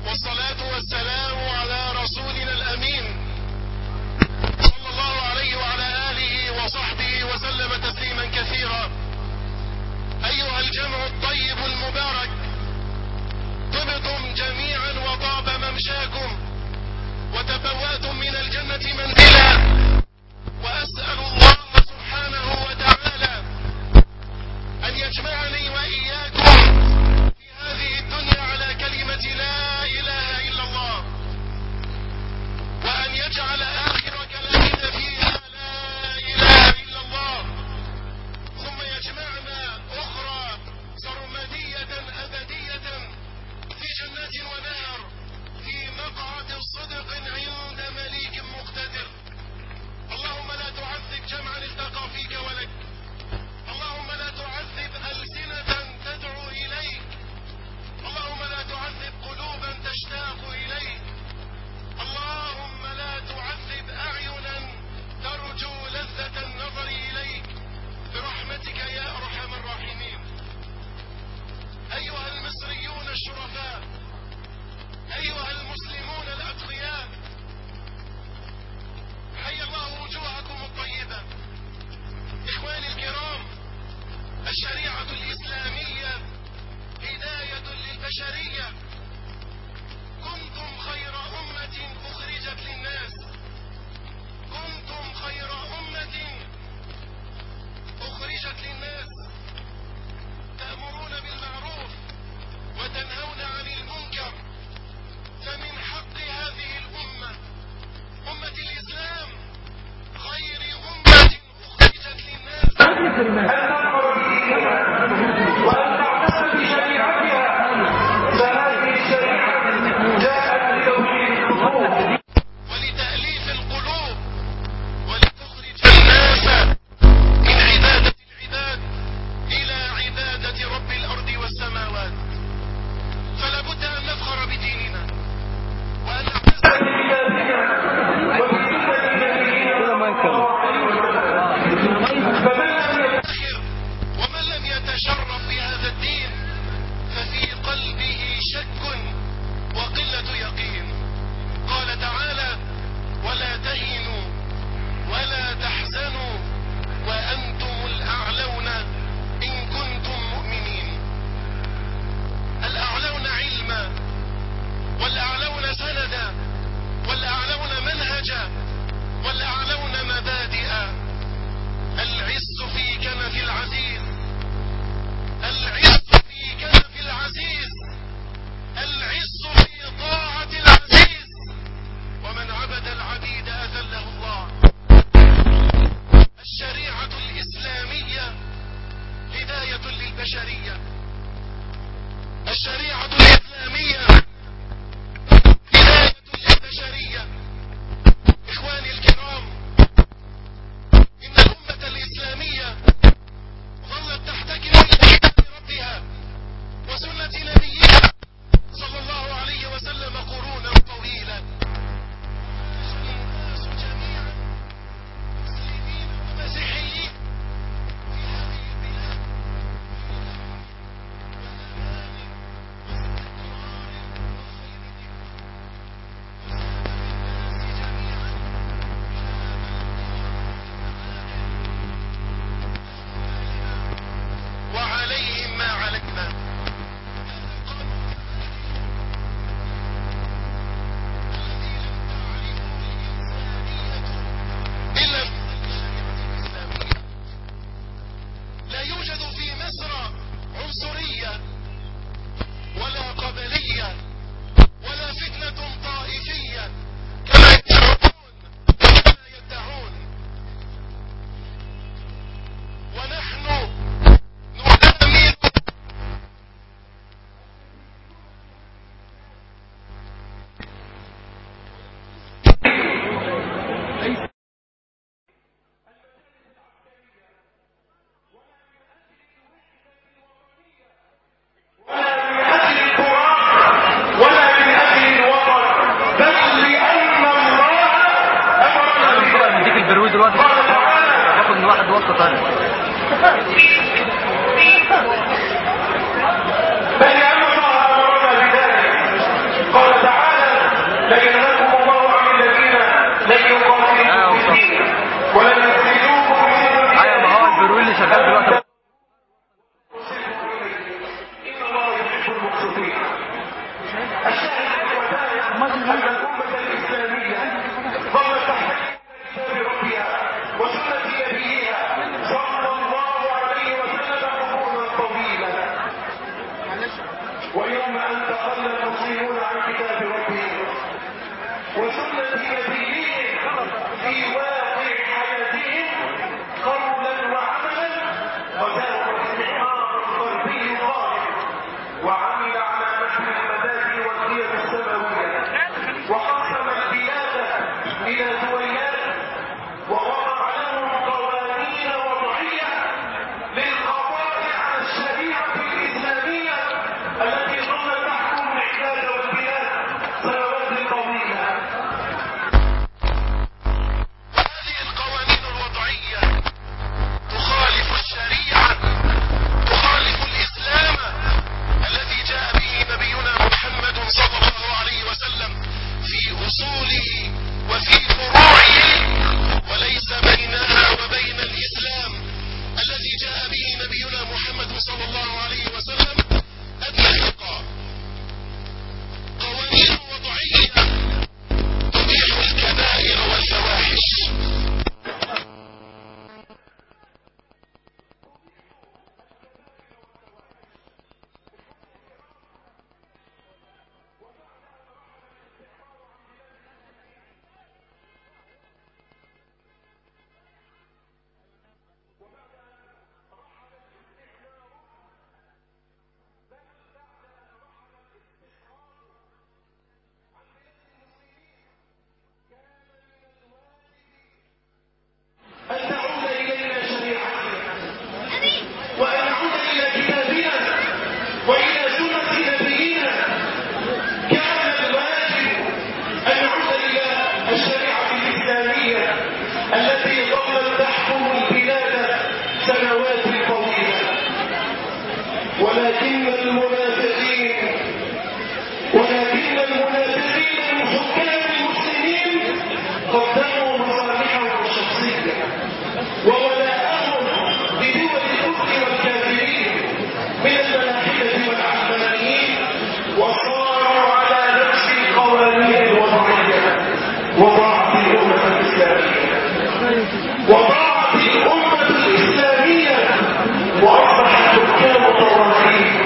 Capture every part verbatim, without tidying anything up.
والصلاة والسلام على رسولنا الأمين صلى الله عليه وعلى آله وصحبه وسلم تسليما كثيرا. أيها الجمع الطيب المبارك، طبتم جميعا وطاب ممشاكم وتبوأتم من الجنة منزلا، وأسأل الله سبحانه وتعالى أن يجمعني وإياكم في هذه الدنيا على كلمة لا إله إلا الله، وأن يجعل آخر كلامنا فيها لا إله إلا الله، ثم يجمعنا أخرى سرمدية أبدية في جنات ونهر في مقعد صدق عند مليك مقتدر. اللهم لا تعذب جمعا التقى فيك ولك، اللهم لا تعذب ألسنة تدعو إليك، اللهم لا تعذب قلوبا تشتاق إليك، اللهم لا تعذب أعينا ترجو لذة النظر إليك برحمتك يا أرحم الراحمين. أيها المصريون الشرفاء، أيها المسلمون الأتقياء، حيا الله وجوهكم الطيبة. إخواني الكرام، الشريعة الإسلامية هداية للبشرية. كنتم خير أمة أخرجت للناس، كنتم خير أمة أخرجت للناس، تأمرون بالمعروف وتنهون عن المنكر. فمن حق هذه الأمة، أمة الإسلام، خير أمة أخرجت للناس، وأن تعتز بشريعتها، فهذه الشريعة جاءت لتوحيد القلوب ولتأليف القلوب ولتخرج الناس من عبادة العباد إلى عبادة رب الأرض والسماوات. فلا بد أن نفخر بديننا وأن نعتز بكتابنا وبسنة نبينا فمن لم يفتخر ومن لم يتشرف بهذا الدين ففي قلبه شك وقلة يقين. قال تعالى: ولا تهنوا ولا تحزنوا وأنتم الأعلون إن كنتم مؤمنين. الأعلون علما، والأعلون سندا، والأعلون منهجا، والأعلون مبادئا. العز في كنف العزيز، العز في كنف العزيز، العز في طاعة العزيز، ومن عبد العبيد أذله الله. الشريعة الإسلامية هداية للبشرية، الشريعة الإسلامية هداية للبشرية. إخواني الكرام، إن الأمة الإسلامية ظلت تحتكم لكتاب ربها وسنة نبيها صلى الله عليه وسلم قرونا طويلة. الناس جميعا مسلمين ومسيحيين في هذه البلاد في واقع حياتهم قولا وعملا، وزاد الاستعمار الغربي ظاهر، وعمل على نحو المبادئ والقيم السماوية، وقسم البلاد إلى دويلات، ووضع لهم قوانين وضعية للقضاء على الشريعة الإسلامية التي ظلت تحكم العباد والبلاد سنوات طويلة. هذه القوانين الوضعية تخالف الشريعة، تخالف الإسلام الذي جاء به نبينا محمد صلى الله عليه وسلم في أصوله وفي فروعه، وليس بينها وبين الإسلام الذي جاء به نبينا محمد صلى الله عليه وسلم أدنى فرقة. قوانين وضعية تبيح الكبائر والفواحش. أن تعود إلينا شريعتنا، وأن نعود إلى كتابنا وإلى سنة نبينا. كان الواجب أن نعود إلى الشريعة الإسلامية التي ظلت تحكم البلاد سنوات طويلة، ولكن المنافقين ولكن المنافقين من حكام المسلمين قدموا مصالحهم الشخصية وولاءهم لدول الكفر والكافرين من الملاحدة والعلمانيين، وصاروا على نفس القوانين الوضعية. وضاعت الأمة الإسلامية وضاعت الأمة الإسلامية وأصبح الحكام طواغيت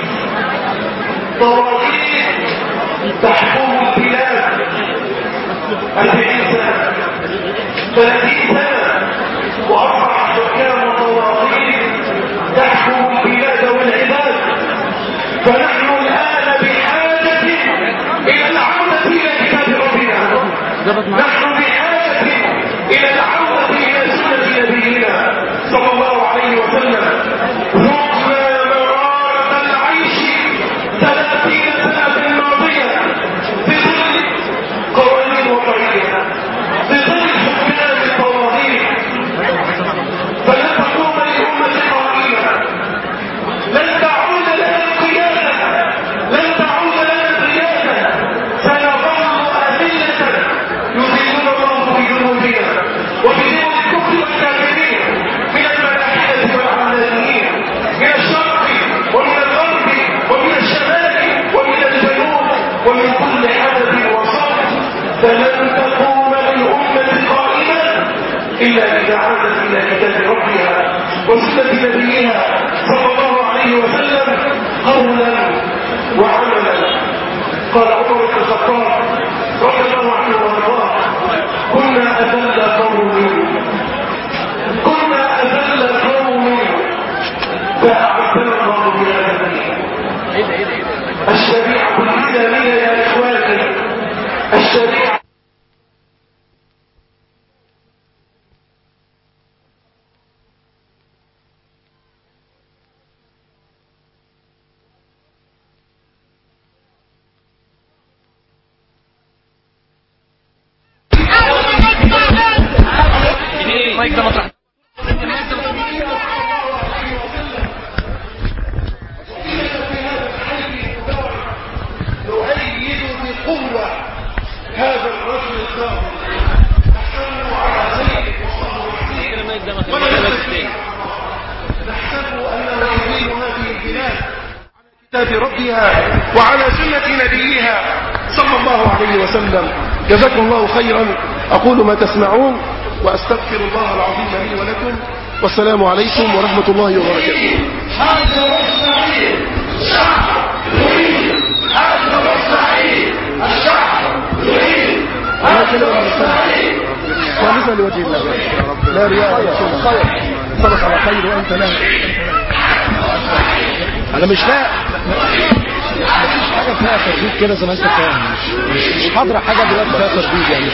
طواغيت تحكم البلاد أربعين سنة ثلاثين سنة، وأصبح الحكام طواغيت تحكم البلاد والعباد. فنحن الآن بحاجة إلى العودة إلى كتاب ربنا، نحن بحاجة إلى العودة إلى سنة نبينا صلى الله عليه وسلم. ذقنا مرارة العيش ثلاثين سنة ماضية بظل قوانين وضعية، بظل حكام الطواغيت، فلن تقوم للأمة قائمة، لن تعود لنا القيادة، لن تعود لنا القيادة، سنظل أذلة يذلنا الله بذنوبنا وبذنوب الكفر والكافرين من الملاحدة والعلمانيين، من الشرق ومن الغرب ومن الشمال ومن الجنوب ومن كل حدث وصف. فلن تقوم للأمة قائمة إلا إذا عادت إلى كتاب ربها وسنة نبيها صلى الله عليه وسلم قولا وعملا. قال عمر بن الخطاب رضي الله عنه وارضاه: كنا أذل قوم كنا أذل قوم فأعزنا الله بهذا الدين. الشريعة الإسلامية يا إخواني، الشريعة مايك ده مطرح نؤيد بقوة هذا الرجل الكاظم، نحسبه على سيد نحسبه أنه يريد هذه البلاد على كتاب ربها وعلى سنة نبيها صلى الله عليه وسلم. جزاكم الله خيرا. أقول ما تسمعون وأستغفر الله العظيم لي ولكم، والسلام عليكم ورحمة الله وبركاته. هذا الصعيد الشعب يريد، هذا الصعيد الشعب يريد، هذا الصعيد لوجه الله لا رياء ولا خير. صدق على خير وانت لا. انا مش لاقي مفيش حاجه فيها ترديد كده زي ما انت فاهم. مش مش حاضره حاجه دلوقتي فيها ترديد يعني.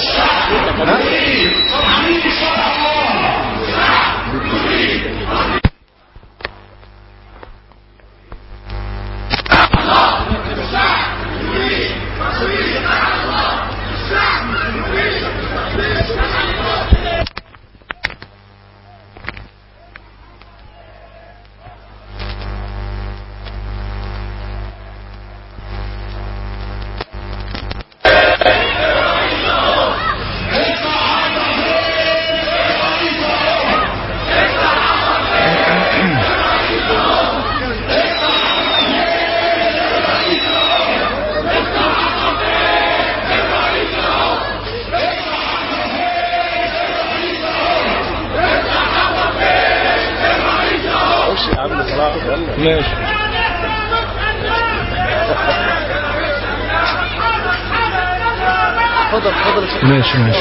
ماشي فضل فضل ماشي ماشي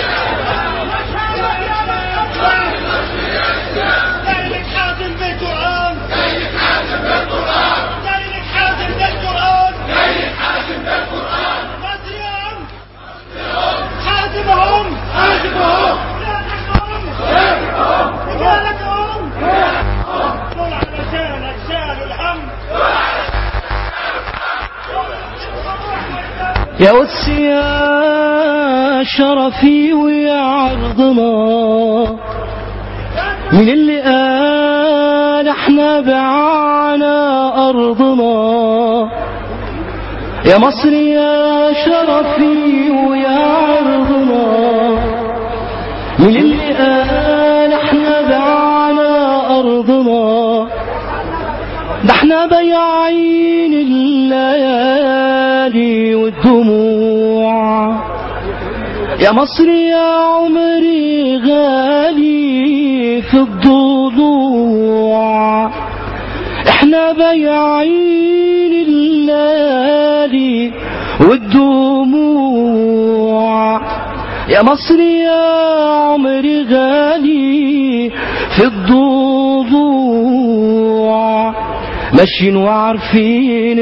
يا قدسي يا شرفي ويا عرضنا من اللي قال احنا بعنا أرضنا. يا مصر يا شرفي ويا عرضنا من اللي قال احنا بعنا أرضنا. ده احنا بياعين الليالي والدموع. يا مصر يا عمري غالي في الضلوع. احنا بياعين الليالي والدموع. يا مصر يا عمري غالي في الضلوع. ماشيين وعارفين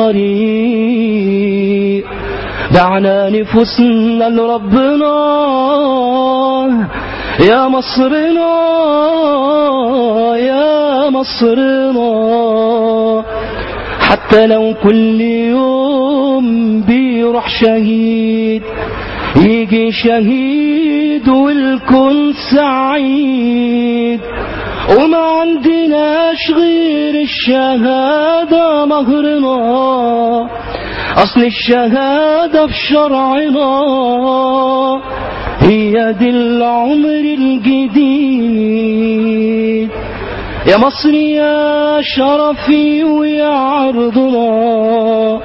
الطريق دعنا نفوسنا لربنا. يا مصرنا يا مصرنا حتى لو كل يوم بيروح شهيد يجي شهيد والكل سعيد. وما عندناش غير الشهادة مهرنا. أصل الشهادة في شرعنا هي دي العمر الجديد. يا مصر يا شرفي ويا عرضنا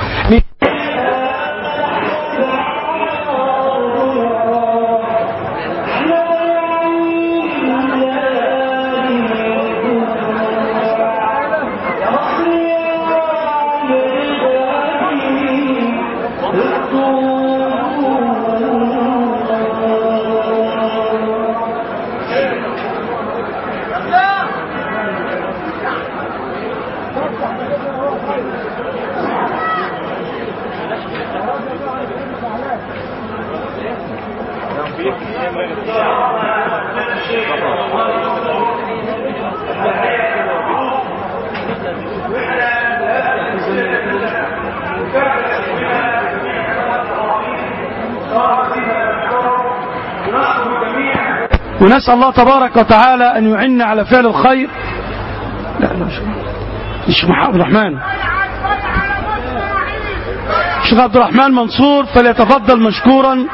ونسأل الله تبارك وتعالى أن يعن على فعل الخير. لا لا مش عبد الرحمن الشيخ عبد الرحمن منصور فليتفضل مشكورا.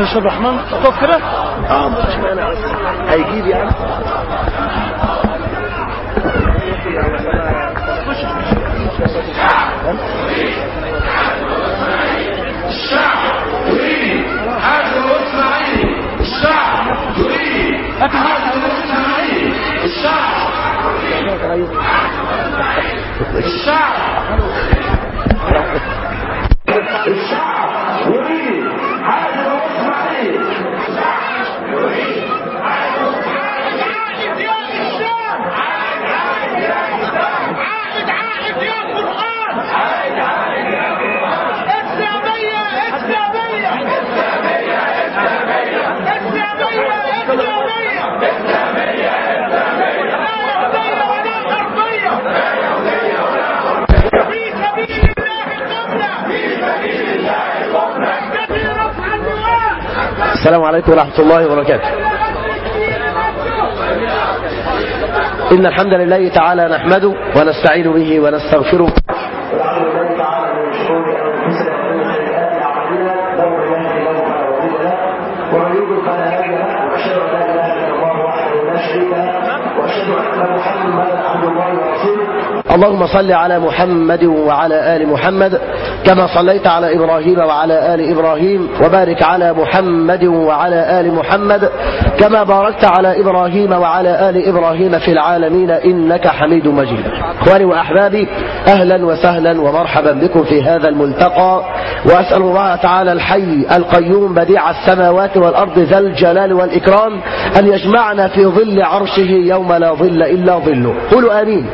يا شيخ الرحمن تقف كده؟ اه مش مانع بس هيجيب يعني. الشعب يريد حازم اسماعيل. الشعب يريد حازم اسماعيل. الشعب الشعب الشعب يريد حازم اسماعيل. الشعب يريد حازم اسماعيل. عائد عائد يا الشام. عائد عائد يا القرآن. عائد عائد يا القرآن. إسلامية إسلامية إسلامية إسلامية إسلامية إسلامية إسلامية إسلامية لا يهودية ولا غربية. لا يهودية ولا غربية. في سبيل الله قمنا. في سبيل الله قمنا. نستطيع رفع اللواء. السلام عليكم ورحمة الله وبركاته. إن الحمد لله تعالى نحمده ونستعين به ونستغفره ونعوذ بالله تعالى من شرور أنفسنا ومن سيئات أعمالنا. من يهده الله فلا مضل له ومن يضلل فلا هادي له. وأشهد أن لا إله إلا الله وحده لا شريك له وأشهد أن محمدا عبد الله ورسوله. اللهم صل على محمد وعلى آل محمد كما صليت على إبراهيم وعلى آل إبراهيم وبارك على محمد وعلى آل محمد كما باركت على إبراهيم وعلى آل إبراهيم في العالمين إنك حميد مجيد. إخواني وأحبابي أهلا وسهلا ومرحبا بكم في هذا الملتقى، وأسأل الله تعالى الحي القيوم بديع السماوات والأرض ذا الجلال والإكرام أن يجمعنا في ظل عرشه يوم لا ظل إلا ظله. قولوا آمين.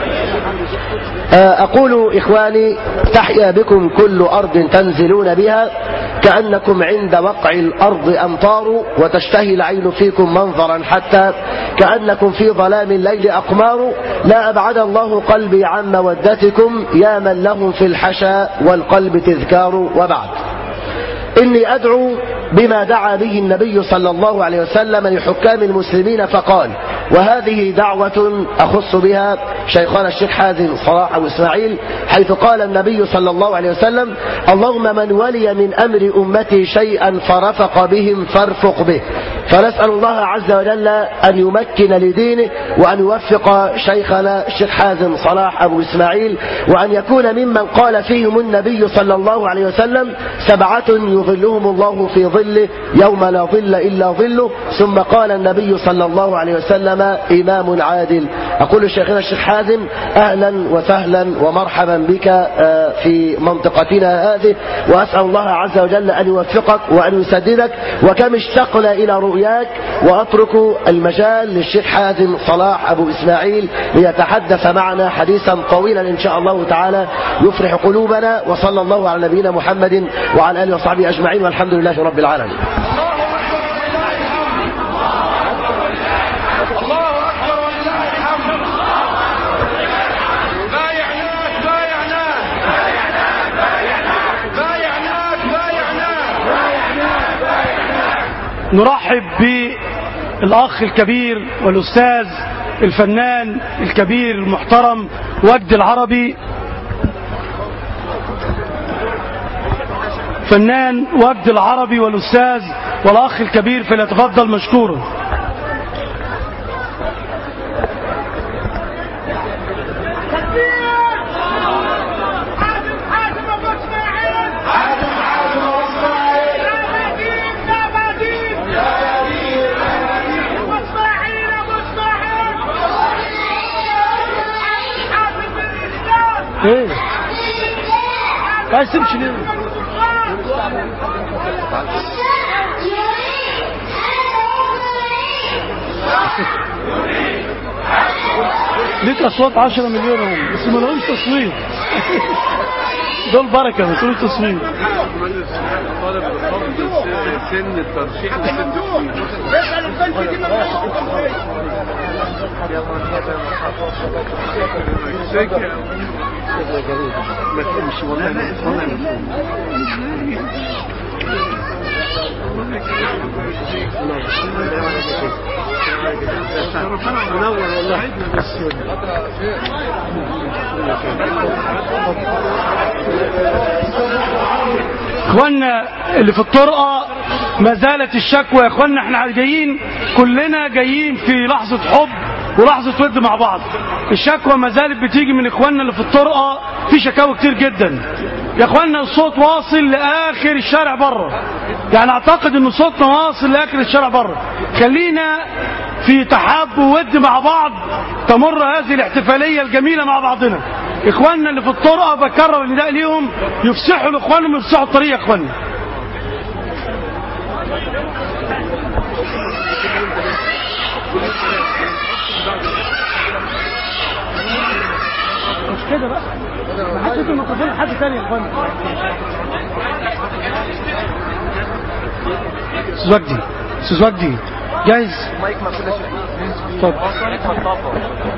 أقول إخواني تحيا بكم كل أرض تنزلون بها كأنكم عند وقع الأرض أمطار، وتشتهي العين فيكم منظرا حتى كأنكم في ظلام الليل أقمار. لا أبعد الله قلبي عن مودتكم يا من لهم في الحشا والقلب تذكار. وبعد، إني أدعو بما دعا به النبي صلى الله عليه وسلم لحكام المسلمين فقال، وهذه دعوة أخص بها شيخنا الشيخ حازم صلاح أبو إسماعيل، حيث قال النبي صلى الله عليه وسلم: اللهم من ولي من أمر أمتي شيئا فرفق بهم فارفق به. فنسأل الله عز وجل أن يمكن لدينه وأن يوفق شيخنا الشيخ حازم صلاح أبو إسماعيل، وأن يكون ممن قال فيهم النبي صلى الله عليه وسلم: سبعة يظلهم الله في ظله يوم لا ظل إلا ظله. ثم قال النبي صلى الله عليه وسلم: إمام عادل. أقول شيخنا الشيخ حازم أهلا وسهلا ومرحبا بك في منطقتنا هذه، وأسأل الله عز وجل أن يوفقك وأن يسددك. وكم اشتقنا إلى رؤياك، وأترك المجال للشيخ حازم صلاح أبو إسماعيل ليتحدث معنا حديثا طويلا إن شاء الله تعالى يفرح قلوبنا. وصلى الله على نبينا محمد وعلى آله وصحبه أجمعين، والحمد لله رب العالمين. نرحب بالأخ الكبير والأستاذ الفنان الكبير المحترم وجدي العربي، فنان وجدي العربي والأستاذ والأخ الكبير، فليتفضل مشكورا. ايه عايز تمشي ليه؟ ليك اصوات عشرة مليون هم، بس ما لهمش تصوير. دول بركه ما لهمش تصوير. طالب سن الترشيح اسال البنك دي ما تمشي والله. منور والله. اخواننا اللي في الطرقه ما زالت الشكوى يا اخواننا، احنا جايين كلنا جايين في لحظه حب ولحظه ود مع بعض. الشكوى ما زالت بتيجي من اخواننا اللي في الطرقه، في شكاوى كتير جدا يا اخواننا. الصوت واصل لاخر الشارع بره، يعني اعتقد ان صوتنا واصل لاخر الشارع بره. خلينا في تحاب وود مع بعض تمر هذه الاحتفاليه الجميله مع بعضنا. اخواننا اللي في الطرقه بكرر النداء ليهم يفسحوا لاخوانهم، يفسحوا الطريق يا اخواننا. مش كده بقى، ما حدش الميكروفون لحد ثاني يا اخوانا. استاذ وجدي، استاذ وجدي جاهز؟ المايك ما كلش. اتفضل.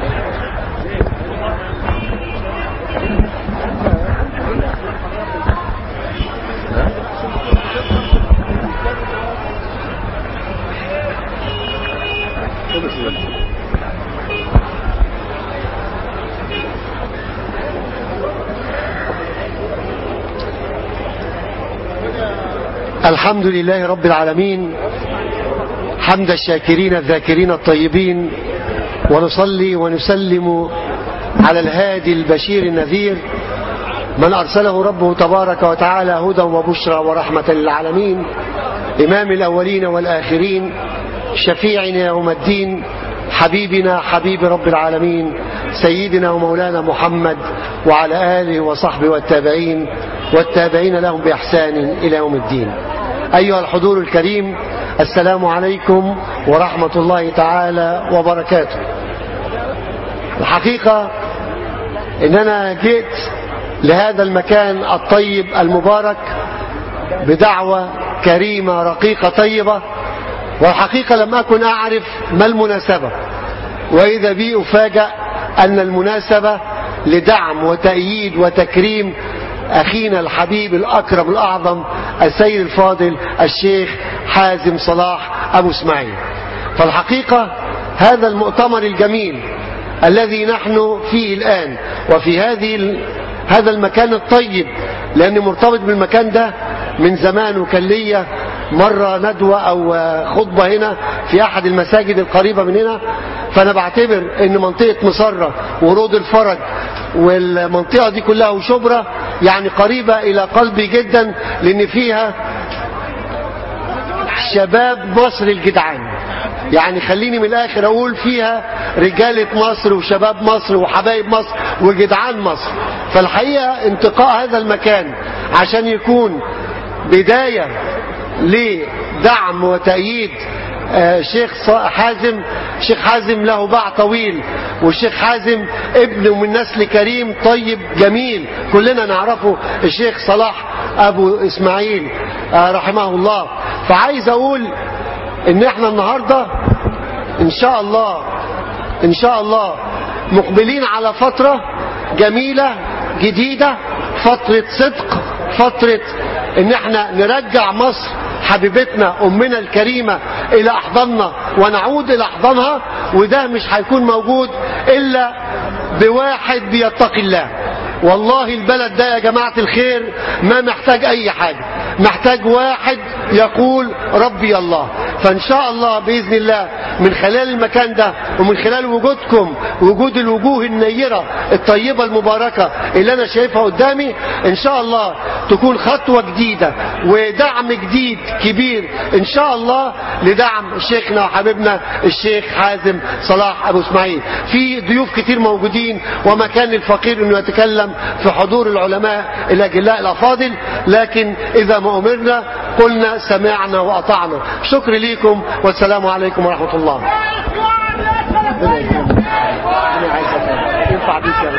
الحمد لله رب العالمين، حمد الشاكرين الذاكرين الطيبين، ونصلي ونسلم على الهادي البشير النذير من أرسله ربه تبارك وتعالى هدى وبشرى ورحمة للعالمين، إمام الأولين والآخرين، شفيعنا يوم الدين، حبيبنا حبيب رب العالمين، سيدنا ومولانا محمد وعلى آله وصحبه والتابعين والتابعين لهم بإحسان إلى يوم الدين. أيها الحضور الكريم، السلام عليكم ورحمة الله تعالى وبركاته. الحقيقة إن أنا جئت لهذا المكان الطيب المبارك بدعوة كريمة رقيقة طيبة، والحقيقة لم أكن أعرف ما المناسبة، وإذا بي أفاجأ أن المناسبة لدعم وتأييد وتكريم أخينا الحبيب الأكرم الأعظم السيد الفاضل الشيخ حازم صلاح أبو اسماعيل. فالحقيقة هذا المؤتمر الجميل الذي نحن فيه الآن وفي هذه هذا المكان الطيب، لأني مرتبط بالمكان ده من زمان، وكان ليا مرة ندوة أو خطبة هنا في أحد المساجد القريبة من هنا. فأنا بعتبر أن منطقة مصرة ورود الفرج والمنطقة دي كلها وشبرا يعني قريبة إلى قلبي جدا، لأن فيها شباب مصر الجدعان. يعني خليني من الآخر أقول فيها رجالة مصر وشباب مصر وحبايب مصر وجدعان مصر. فالحقيقة انتقاء هذا المكان عشان يكون بداية لدعم وتأييد شيخ حازم. شيخ حازم له باع طويل، والشيخ حازم ابنه من نسل كريم طيب جميل كلنا نعرفه، الشيخ صلاح أبو إسماعيل رحمه الله. فعايز أقول إن احنا النهاردة إن شاء الله إن شاء الله مقبلين على فترة جميلة جديدة، فترة صدق، فترة إن احنا نرجع مصر حبيبتنا أمنا الكريمة إلى أحضاننا ونعود إلى أحضانها. وده مش هيكون موجود إلا بواحد بيتقي الله. والله البلد ده يا جماعة الخير ما محتاج أي حاجة، محتاج واحد يقول ربي الله. فإن شاء الله بإذن الله من خلال المكان ده ومن خلال وجودكم، وجود الوجوه النيرة الطيبة المباركة اللي أنا شايفها قدامي، إن شاء الله تكون خطوة جديدة ودعم جديد كبير إن شاء الله لدعم شيخنا وحبيبنا الشيخ حازم صلاح أبو اسماعيل. في ضيوف كتير موجودين، وما كان للفقير أنه يتكلم في حضور العلماء الأجلاء الأفاضل، لكن إذا ما أمرنا قلنا سمعنا وأطعنا. شكر ليكم والسلام عليكم ورحمة الله. ينفع بيك يا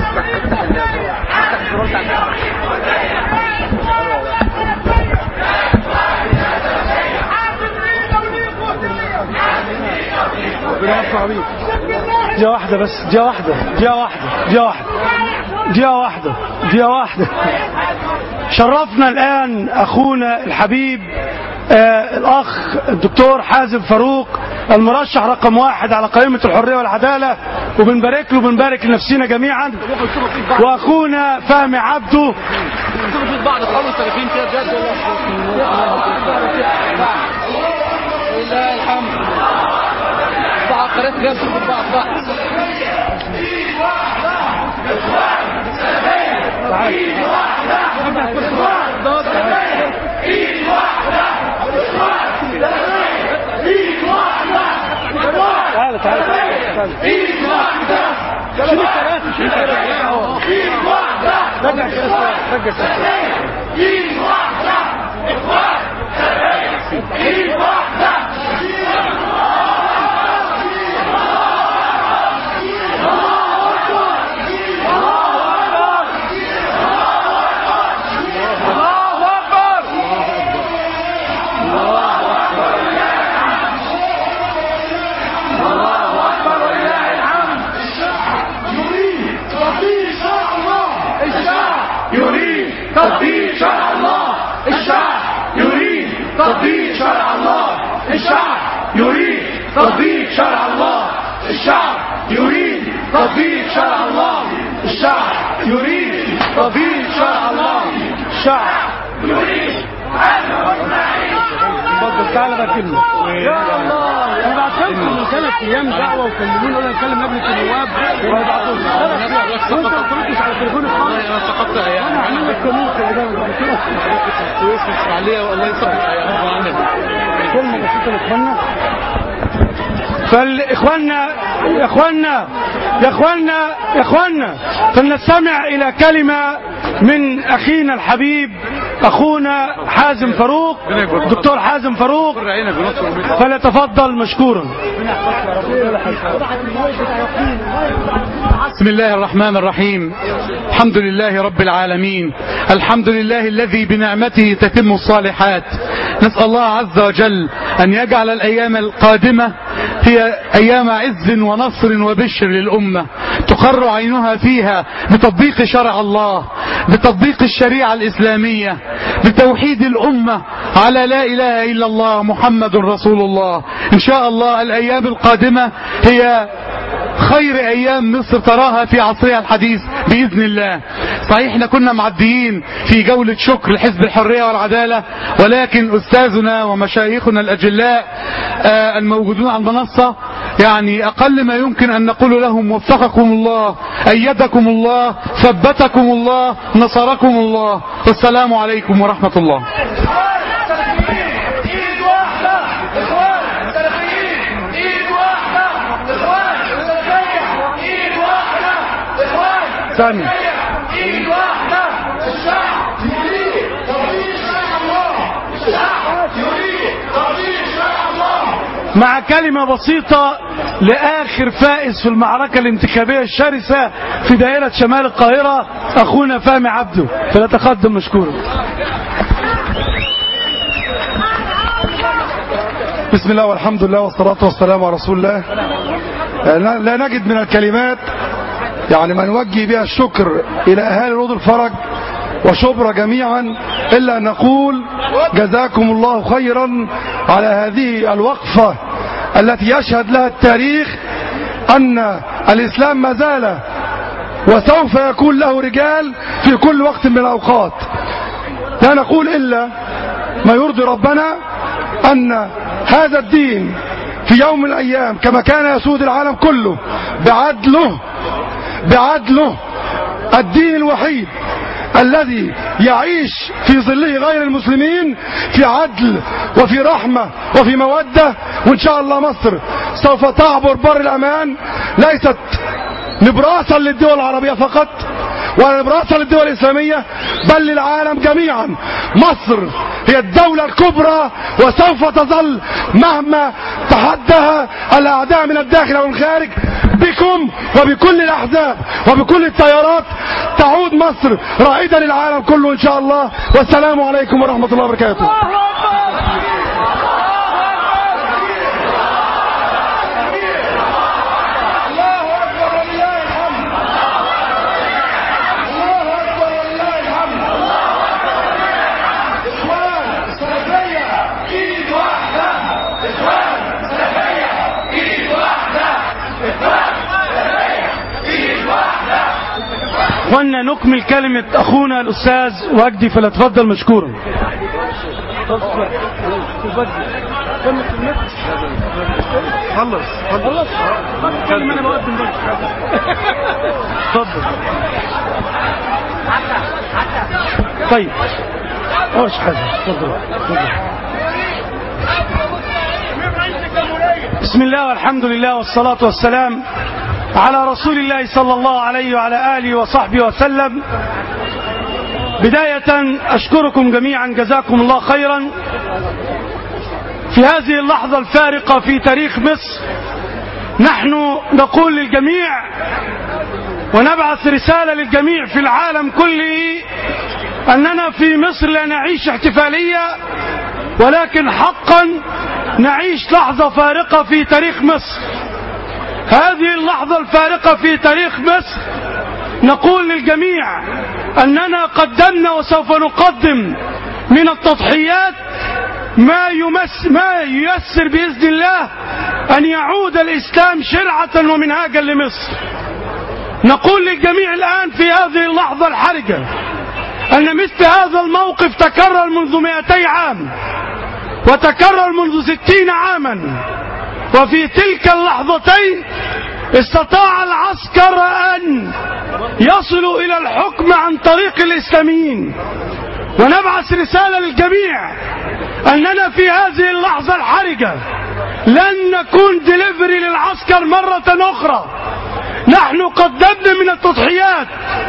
دي واحدة بس، دي واحدة دي واحدة دي واحدة دي واحدة دي واحدة. شرفنا الآن أخونا الحبيب آه الأخ الدكتور حازم فاروق المرشح رقم واحد على قائمة الحرية والعدالة، وبنبارك له وبنبارك لنفسنا جميعا. وأخونا فهمي عبده بعض اصحاب السلفيين كده بجد والله الحمد بعض قريت جنب بعض بعض تعال تعال ايد واحده شيل الكراسي شيل الكراسي ايد واحده رجع الكراسي رجع ايد واحده اخوان ايد واحده تطبيق شرع الله. الشعب يريد تطبيق شرع الله. الشعب يريد تطبيق شرع الله. الشعب يريد تطبيق شرع الله. الشعب يريد تطبيق شرع الله. الشعب يريد. اتفضل تعالى بقى كلمه. يا الله انا بعت لكم ثلاث ايام دعوه وكلموني قلنا نكلم لجنه النواب وهيبعتوا لنا ثلاث ايام. انت ما تردش على تليفوني خالص. انا سقطت ايام. انا عامل لك قانون كده كويس الاسماعيليه والله يصلح ايام. كلمه بسيطه لاخواننا. فالاخواننا يا اخواننا يا اخواننا يا اخواننا فلنستمع الى كلمه من اخينا الحبيب اخونا حازم فاروق، دكتور حازم فاروق، فليتفضل مشكورا. بسم الله الرحمن الرحيم. الحمد لله رب العالمين، الحمد لله الذي بنعمته تتم الصالحات. نسأل الله عز وجل أن يجعل الأيام القادمة هي أيام عز ونصر وبشر للأمة تقر عينها فيها بتطبيق شرع الله، بتطبيق الشريعة الإسلامية، بتوحيد الأمة على لا إله إلا الله محمد رسول الله. إن شاء الله الأيام القادمة هي خير أيام مصر تراها في عصرها الحديث بإذن الله. صحيح احنا كنا معديين في جولة شكر لحزب الحرية والعدالة، ولكن أستاذنا ومشايخنا الأجلاء آه الموجودون على المنصة يعني أقل ما يمكن أن نقول لهم وفقكم الله، أيدكم الله، ثبتكم الله، نصركم الله، والسلام عليكم ورحمة الله. ثاني ايد واحده. الشعب يريد تطبيق شرع الله. الشعب يريد تطبيق شرع الله. مع كلمة بسيطة لآخر فائز في المعركة الانتخابية الشرسة في دائرة شمال القاهرة أخونا فهمي عبده، فليتقدم مشكورا. بسم الله والحمد لله والصلاة والسلام على رسول الله. لا نجد من الكلمات يعني ما نوجه بها الشكر إلى أهالي روض الفرج وشبرا جميعا إلا أن نقول جزاكم الله خيرا على هذه الوقفة التي يشهد لها التاريخ أن الإسلام ما زال وسوف يكون له رجال في كل وقت من الأوقات. لا نقول إلا ما يرضي ربنا أن هذا الدين في يوم من الأيام كما كان يسود العالم كله بعدله بعدله الدين الوحيد الذي يعيش في ظله غير المسلمين في عدل وفي رحمة وفي مودة. وإن شاء الله مصر سوف تعبر بر الأمان، ليست نبراسا للدول العربية فقط ولا نبراسا للدول الإسلامية بل للعالم جميعا. مصر هي الدولة الكبرى وسوف تظل مهما تحدها الأعداء من الداخل ومن الخارج. بكم وبكل الأحزاب وبكل التيارات تعود مصر رائدة للعالم كله إن شاء الله. والسلام عليكم ورحمة الله وبركاته. إيد اخوانا نكمل كلمة اخونا الاستاذ وجدي، فليتفضل مشكورا. خلص خلص كلمة انا بقدم بقى. اتفضل. طيب ايش حاجة؟ اتفضل. بسم الله والحمد لله والصلاة والسلام على رسول الله صلى الله عليه وعلى آله وصحبه وسلم. بداية أشكركم جميعا جزاكم الله خيرا في هذه اللحظة الفارقة في تاريخ مصر. نحن نقول للجميع ونبعث رسالة للجميع في العالم كله أننا في مصر لا نعيش احتفالية، ولكن حقا نعيش لحظة فارقة في تاريخ مصر. هذه اللحظة الفارقة في تاريخ مصر نقول للجميع أننا قدمنا وسوف نقدم من التضحيات ما يمس ما ييسر بإذن الله أن يعود الإسلام شرعة ومنهاجا لمصر. نقول للجميع الآن في هذه اللحظة الحرجة أن مثل هذا الموقف تكرر منذ مئتي عام وتكرر منذ ستين عاما، وفي تلك اللحظتين استطاع العسكر أن يصلوا إلى الحكم عن طريق الإسلاميين. ونبعث رسالة للجميع أننا في هذه اللحظة الحرجة لن نكون ديليفري للعسكر مرة أخرى. نحن قدمنا من التضحيات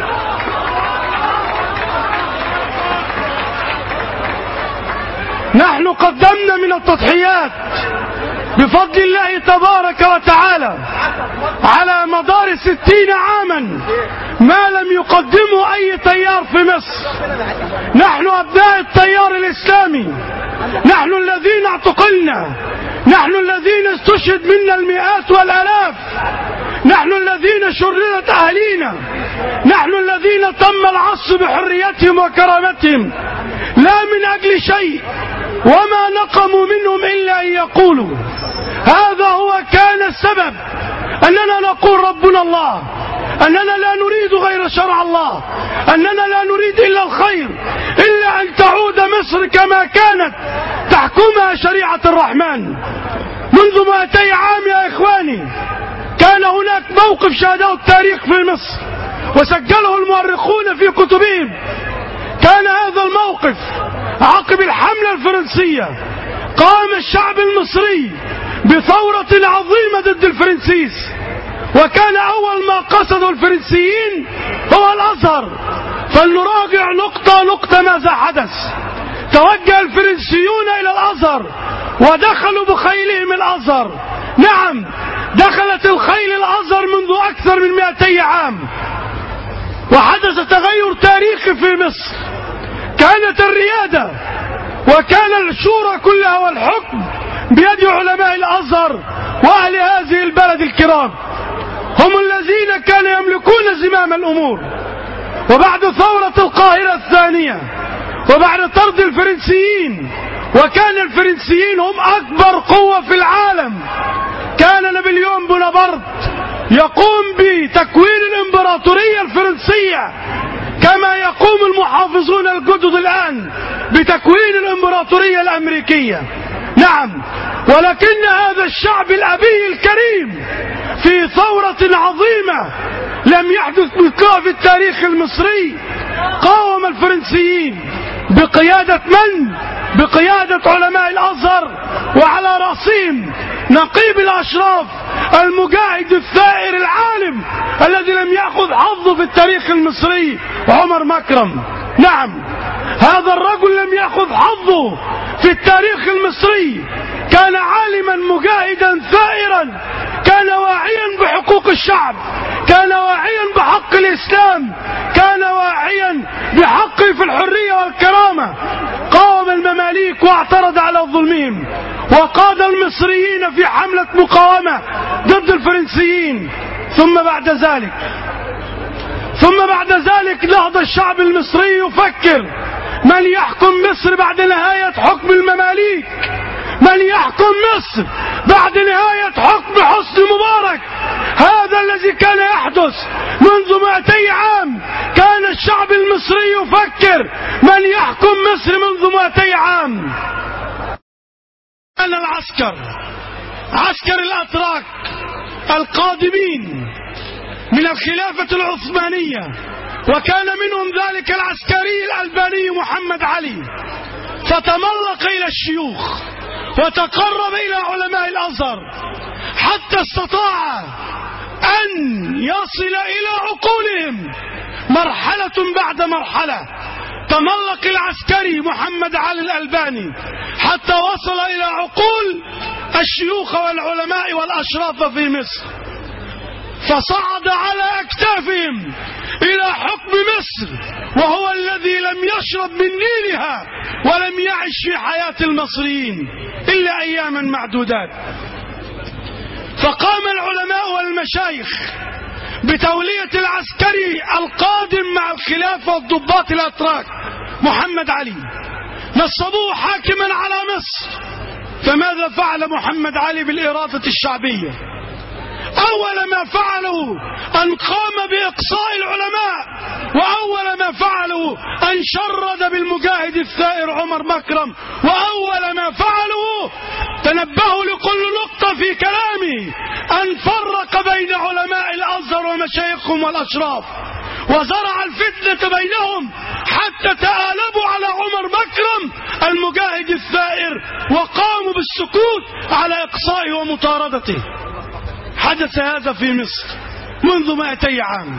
نحن قدمنا من التضحيات بفضل الله تبارك وتعالى على مدار ستين عاما ما لم يقدمه أي تيار في مصر. نحن أبناء التيار الإسلامي، نحن الذين اعتقلنا، نحن الذين استشهد منا المئات والآلاف، نحن الذين شردت أهلينا، نحن الذين تم العص بحريتهم وكرامتهم لا من أجل شيء، وما نقموا منهم إلا أن يقولوا. هذا هو كان السبب أننا نقول ربنا الله، أننا لا نريد غير شرع الله، أننا لا نريد إلا الخير، إلا أن تعود مصر كما كانت تحكمها شريعة الرحمن. منذ مئتي عام يا إخواني كان هناك موقف شهده التاريخ في مصر وسجله المؤرخون في كتبهم. كان هذا الموقف عقب الحملة الفرنسية. قام الشعب المصري بثورة عظيمة ضد الفرنسيس، وكان أول ما قصدوا الفرنسيين هو الأزهر. فلنراجع نقطة نقطة ماذا حدث. توجه الفرنسيون إلى الأزهر ودخلوا بخيلهم الأزهر. نعم، دخلت الخيل الأزهر منذ أكثر من مئتي عام، وحدث تغير تاريخي في مصر. كانت الريادة وكان الشورى كلها والحكم بيد علماء الأزهر وأهل هذه البلد الكرام، هم الذين كانوا يملكون زمام الأمور. وبعد ثورة القاهرة الثانية وبعد طرد الفرنسيين، وكان الفرنسيين هم أكبر قوة في العالم، كان نابليون بونابرت يقوم بتكوين الإمبراطورية الفرنسية كما يقوم المحافظون الجدد الآن بتكوين الإمبراطورية الأمريكية. نعم، ولكن هذا الشعب الأبي الكريم في ثورة عظيمة لم يحدث مثلها في التاريخ المصري قاوم الفرنسيين بقيادة من؟ بقيادة علماء الأزهر، وعلى رأسهم نقيب الأشراف المجاهد الثائر العالم الذي لم يأخذ حظه في التاريخ المصري، عمر مكرم. نعم، هذا الرجل لم يأخذ حظه في التاريخ المصري، كان عالما مجاهدا ثائرا، كان واعيا بحقوق الشعب، كان واعيا بحق الإسلام، كان واعيا بحقه في الحرية والكرامة. قاوم المماليك واعترض على ظلمهم، وقاد المصريين في حملة مقاومة ضد الفرنسيين. ثم بعد ذلك ثم بعد ذلك نهض الشعب المصري يفكر من يحكم مصر بعد نهاية حكم المماليك، من يحكم مصر بعد نهاية حكم حسني مبارك. هذا الذي كان يحدث منذ مئتي عام، المصري يفكر من يحكم مصر منذ مئتي عام. أنا العسكر، عسكر الأتراك القادمين من الخلافة العثمانية، وكان منهم ذلك العسكري الألباني محمد علي، فتملق إلى الشيوخ وتقرب إلى علماء الأزهر حتى استطاع أن يصل إلى عقولهم مرحلة بعد مرحلة. تملق العسكري محمد علي الألباني حتى وصل إلى عقول الشيوخ والعلماء والأشراف في مصر، فصعد على أكتافهم إلى حكم مصر، وهو الذي لم يشرب من نيلها ولم يعش في حياة المصريين إلا أياما معدودات. فقام العلماء والمشايخ بتولية العسكري القادم مع الخلافة والضباط الأتراك محمد علي، نصبوه حاكما على مصر. فماذا فعل محمد علي بالإرادة الشعبية؟ أول ما فعله أن قام بإقصاء العلماء، وأول ما فعله أن شرد بالمجاهد الثائر عمر مكرم، وأول ما فعله تنبهوا لكل نقطة في كلامي أن فرق بين علماء الأزهر ومشايخهم والأشراف، وزرع الفتنة بينهم حتى تآلبوا على عمر مكرم المجاهد الثائر، وقاموا بالسكوت على إقصائه ومطاردته. حدث هذا في مصر منذ مئتي عام،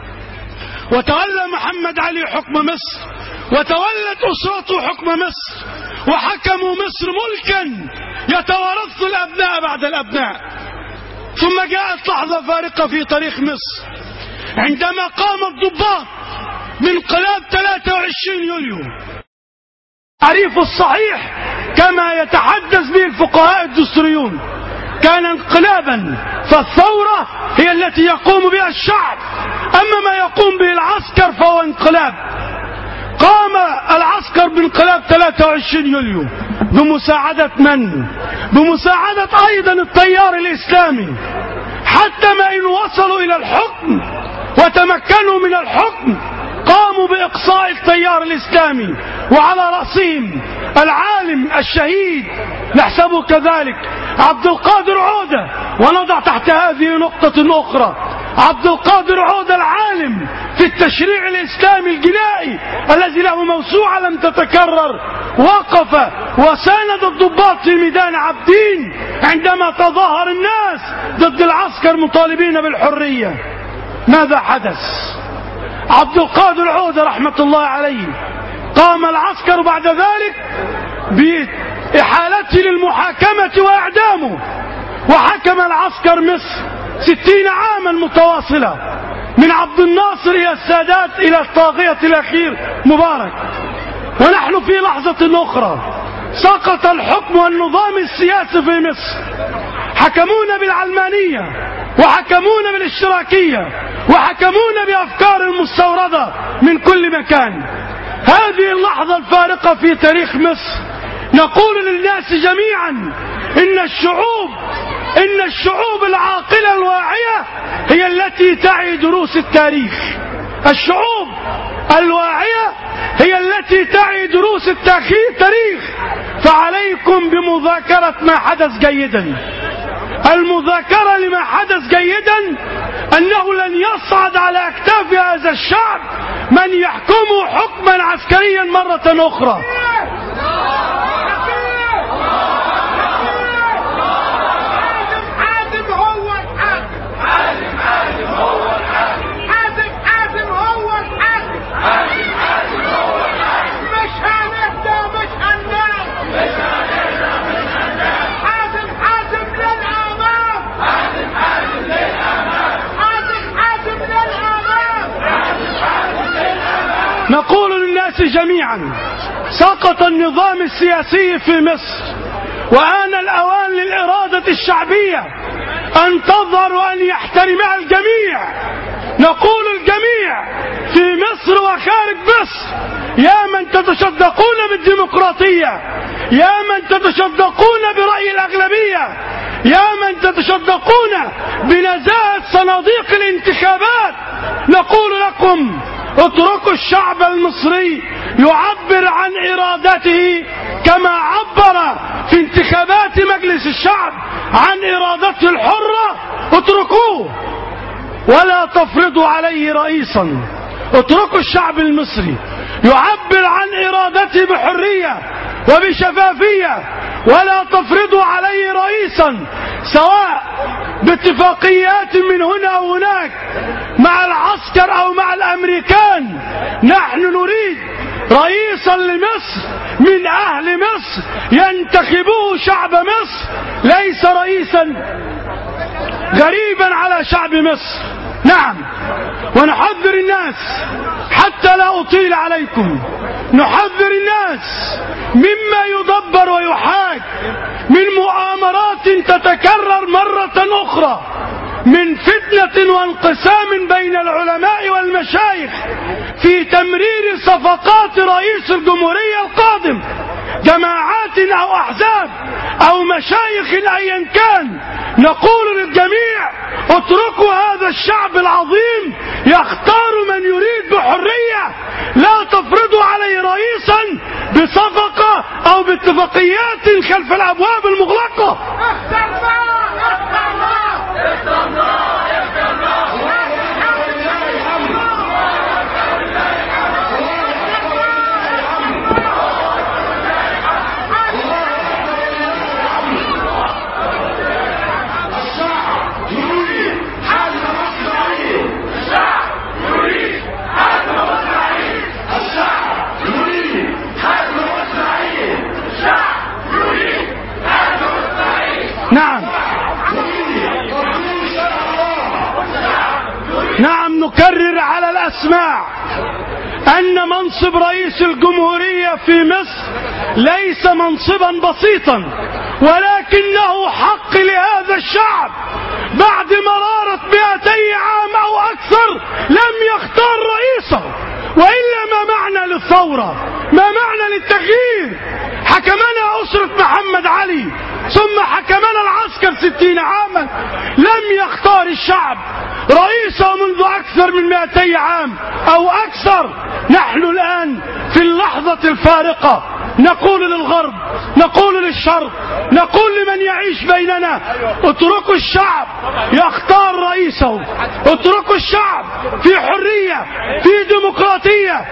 وتولى محمد علي حكم مصر، وتولت أسرته حكم مصر، وحكموا مصر ملكا يتوارث الأبناء بعد الأبناء. ثم جاءت لحظة فارقة في تاريخ مصر عندما قام الضباط بانقلاب ثلاثة وعشرين يوليو. التعريف الصحيح كما يتحدث به الفقهاء الدستوريون كان انقلابا، فالثورة هي التي يقوم بها الشعب، أما ما يقوم به العسكر فهو انقلاب. قام العسكر بانقلاب ثلاثة وعشرين يوليو بمساعدة من؟ بمساعدة أيضا التيار الإسلامي، حتى ما إن وصلوا إلى الحكم وتمكنوا من الحكم قاموا بإقصاء التيار الإسلامي، وعلى رأسهم العالم الشهيد نحسبه كذلك عبد القادر عودة. ونضع تحت هذه نقطة أخرى، عبد القادر عودة العالم في التشريع الإسلامي الجنائي الذي له موسوعة لم تتكرر، وقف وساند الضباط في ميدان عابدين عندما تظاهر الناس ضد العسكر مطالبين بالحرية. ماذا حدث؟ عبد القادر عودة رحمة الله عليه قام العسكر بعد ذلك بإحالته للمحاكمة وإعدامه، وحكم العسكر مصر ستين عاما متواصلة من عبد الناصر إلى السادات إلى الطاغية الأخير مبارك. ونحن في لحظة أخرى سقط الحكم والنظام السياسي في مصر، حكمونا بالعلمانية وحكمونا بالاشتراكية وحكمونا بأفكار المستوردة من كل مكان. هذه اللحظة الفارقة في تاريخ مصر نقول للناس جميعا إن الشعوب إن الشعوب العاقلة الواعية هي التي تعي دروس التاريخ. الشعوب الواعية هي التي تعي دروس التاريخ. فعليكم بمذاكرة ما حدث جيدا. المذاكرة لما حدث جيدا أنه لن يصعد على أكتاف هذا الشعب من يحكمه حكما عسكريا مرة أخرى. نقول للناس جميعا سقط النظام السياسي في مصر، وآن الأوان للإرادة الشعبية أن تظهر وأن يحترمها الجميع. نقول الجميع في مصر وخارج مصر: يا من تتشدقون بالديمقراطية، يا من تتشدقون برأي الأغلبية، يا من تتشدقون بنزاهة صناديق الانتخابات، نقول لكم اتركوا الشعب المصري يعبر عن إرادته كما عبر في انتخابات مجلس الشعب عن إرادته الحرة. اتركوه ولا تفرضوا عليه رئيسا. اتركوا الشعب المصري يعبر عن إرادته بحرية وبشفافية، ولا تفرضوا عليه رئيسا سواء باتفاقيات من هنا أو هناك مع العسكر أو مع الأمريكان. نحن نريد رئيسا لمصر من أهل مصر ينتخبوه شعب مصر، ليس رئيسا غريبا على شعب مصر. نعم، ونحذر الناس حتى لا أطيل عليكم، نحذر الناس مما يدبر ويحاك من مؤامرات تتكرر مرة أخرى، من فتنة وانقسام بين العلماء والمشايخ في تمرير صفقات رئيس الجمهورية القادم، جماعات أو أحزاب أو مشايخ أيا كان. نقول للجميع اتركوا هذا الشعب العظيم يختار من يريد بحرية، لا تفرضوا عليه رئيسا بصفقة أو باتفاقيات خلف الأبواب المغلقة. نعم نعم نكرر على الأسماع أن منصب رئيس الجمهورية في مصر ليس منصبا بسيطا، ولكنه حق لهذا الشعب. بعد مرارة مئتي عام أو أكثر لم يختار رئيسا، وإلا ما معنى للثورة؟ ما معنى للتغيير؟ حكمنا أسرة محمد علي، ثم حكمنا العسكر ستين عاما، لم يختار الشعب رئيسه منذ أكثر من مئتي عام أو أكثر. نحن الآن في اللحظة الفارقة نقول للغرب، نقول للشرق، نقول لمن يعيش بيننا: اتركوا الشعب يختار رئيسه، اتركوا الشعب في حرية، في ديمقراطية.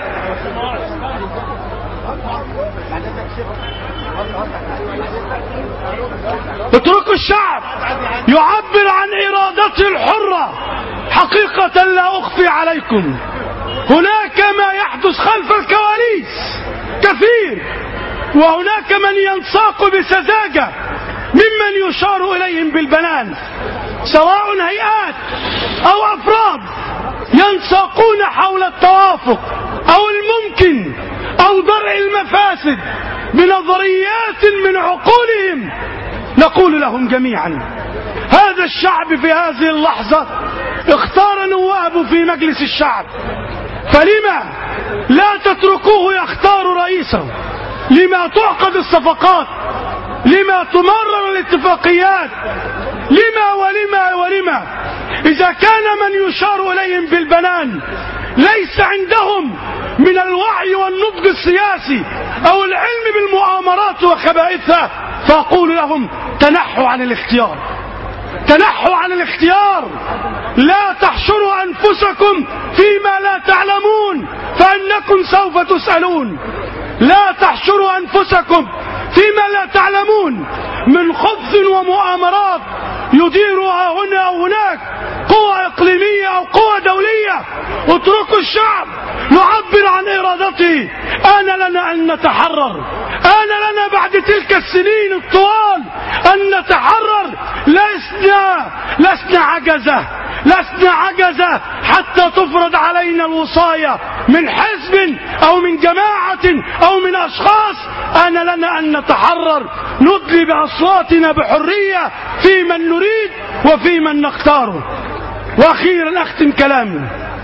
اتركوا الشعب يعبر عن إرادته الحرة. حقيقة لا أخفي عليكم، هناك ما يحدث خلف الكواليس كثير، وهناك من ينساق بسذاجة ممن يشار إليهم بالبنان، سواء هيئات أو أفراد ينساقون حول التوافق أو الممكن أو درء المفاسد بنظريات من عقولهم. نقول لهم جميعا: هذا الشعب في هذه اللحظة اختار نوابه في مجلس الشعب، فلما لا تتركوه يختار رئيسه؟ لما تعقد الصفقات؟ لما تمرر الاتفاقيات؟ لما ولما ولما؟ إذا كان من يشار إليهم بالبنان ليس عندهم من الوعي والنضج السياسي أو العلم بالمؤامرات وخبائثها، فأقول لهم: تنحوا عن الاختيار، تنحوا عن الاختيار. لا تحشروا أنفسكم فيما لا تعلمون فإنكم سوف تسألون. لا تحشروا أنفسكم فيما لا تعلمون من خبث ومؤامرات يديرها هنا أو هناك قوى إقليمية أو قوى دولية. اتركوا الشعب يعبر عن إرادته. آن لنا أن نتحرر، آن لنا بعد تلك السنين الطوال أن نتحرر. لسنا لسنا عجزة، لسنا عجزة حتى تفرض علينا الوصاية من حزب أو من جماعة أو من أشخاص. آن لنا أن نتحرر، ندلي بأصواتنا بحرية في من نريد وفي من نختاره. وأخيرا أختم كلامي: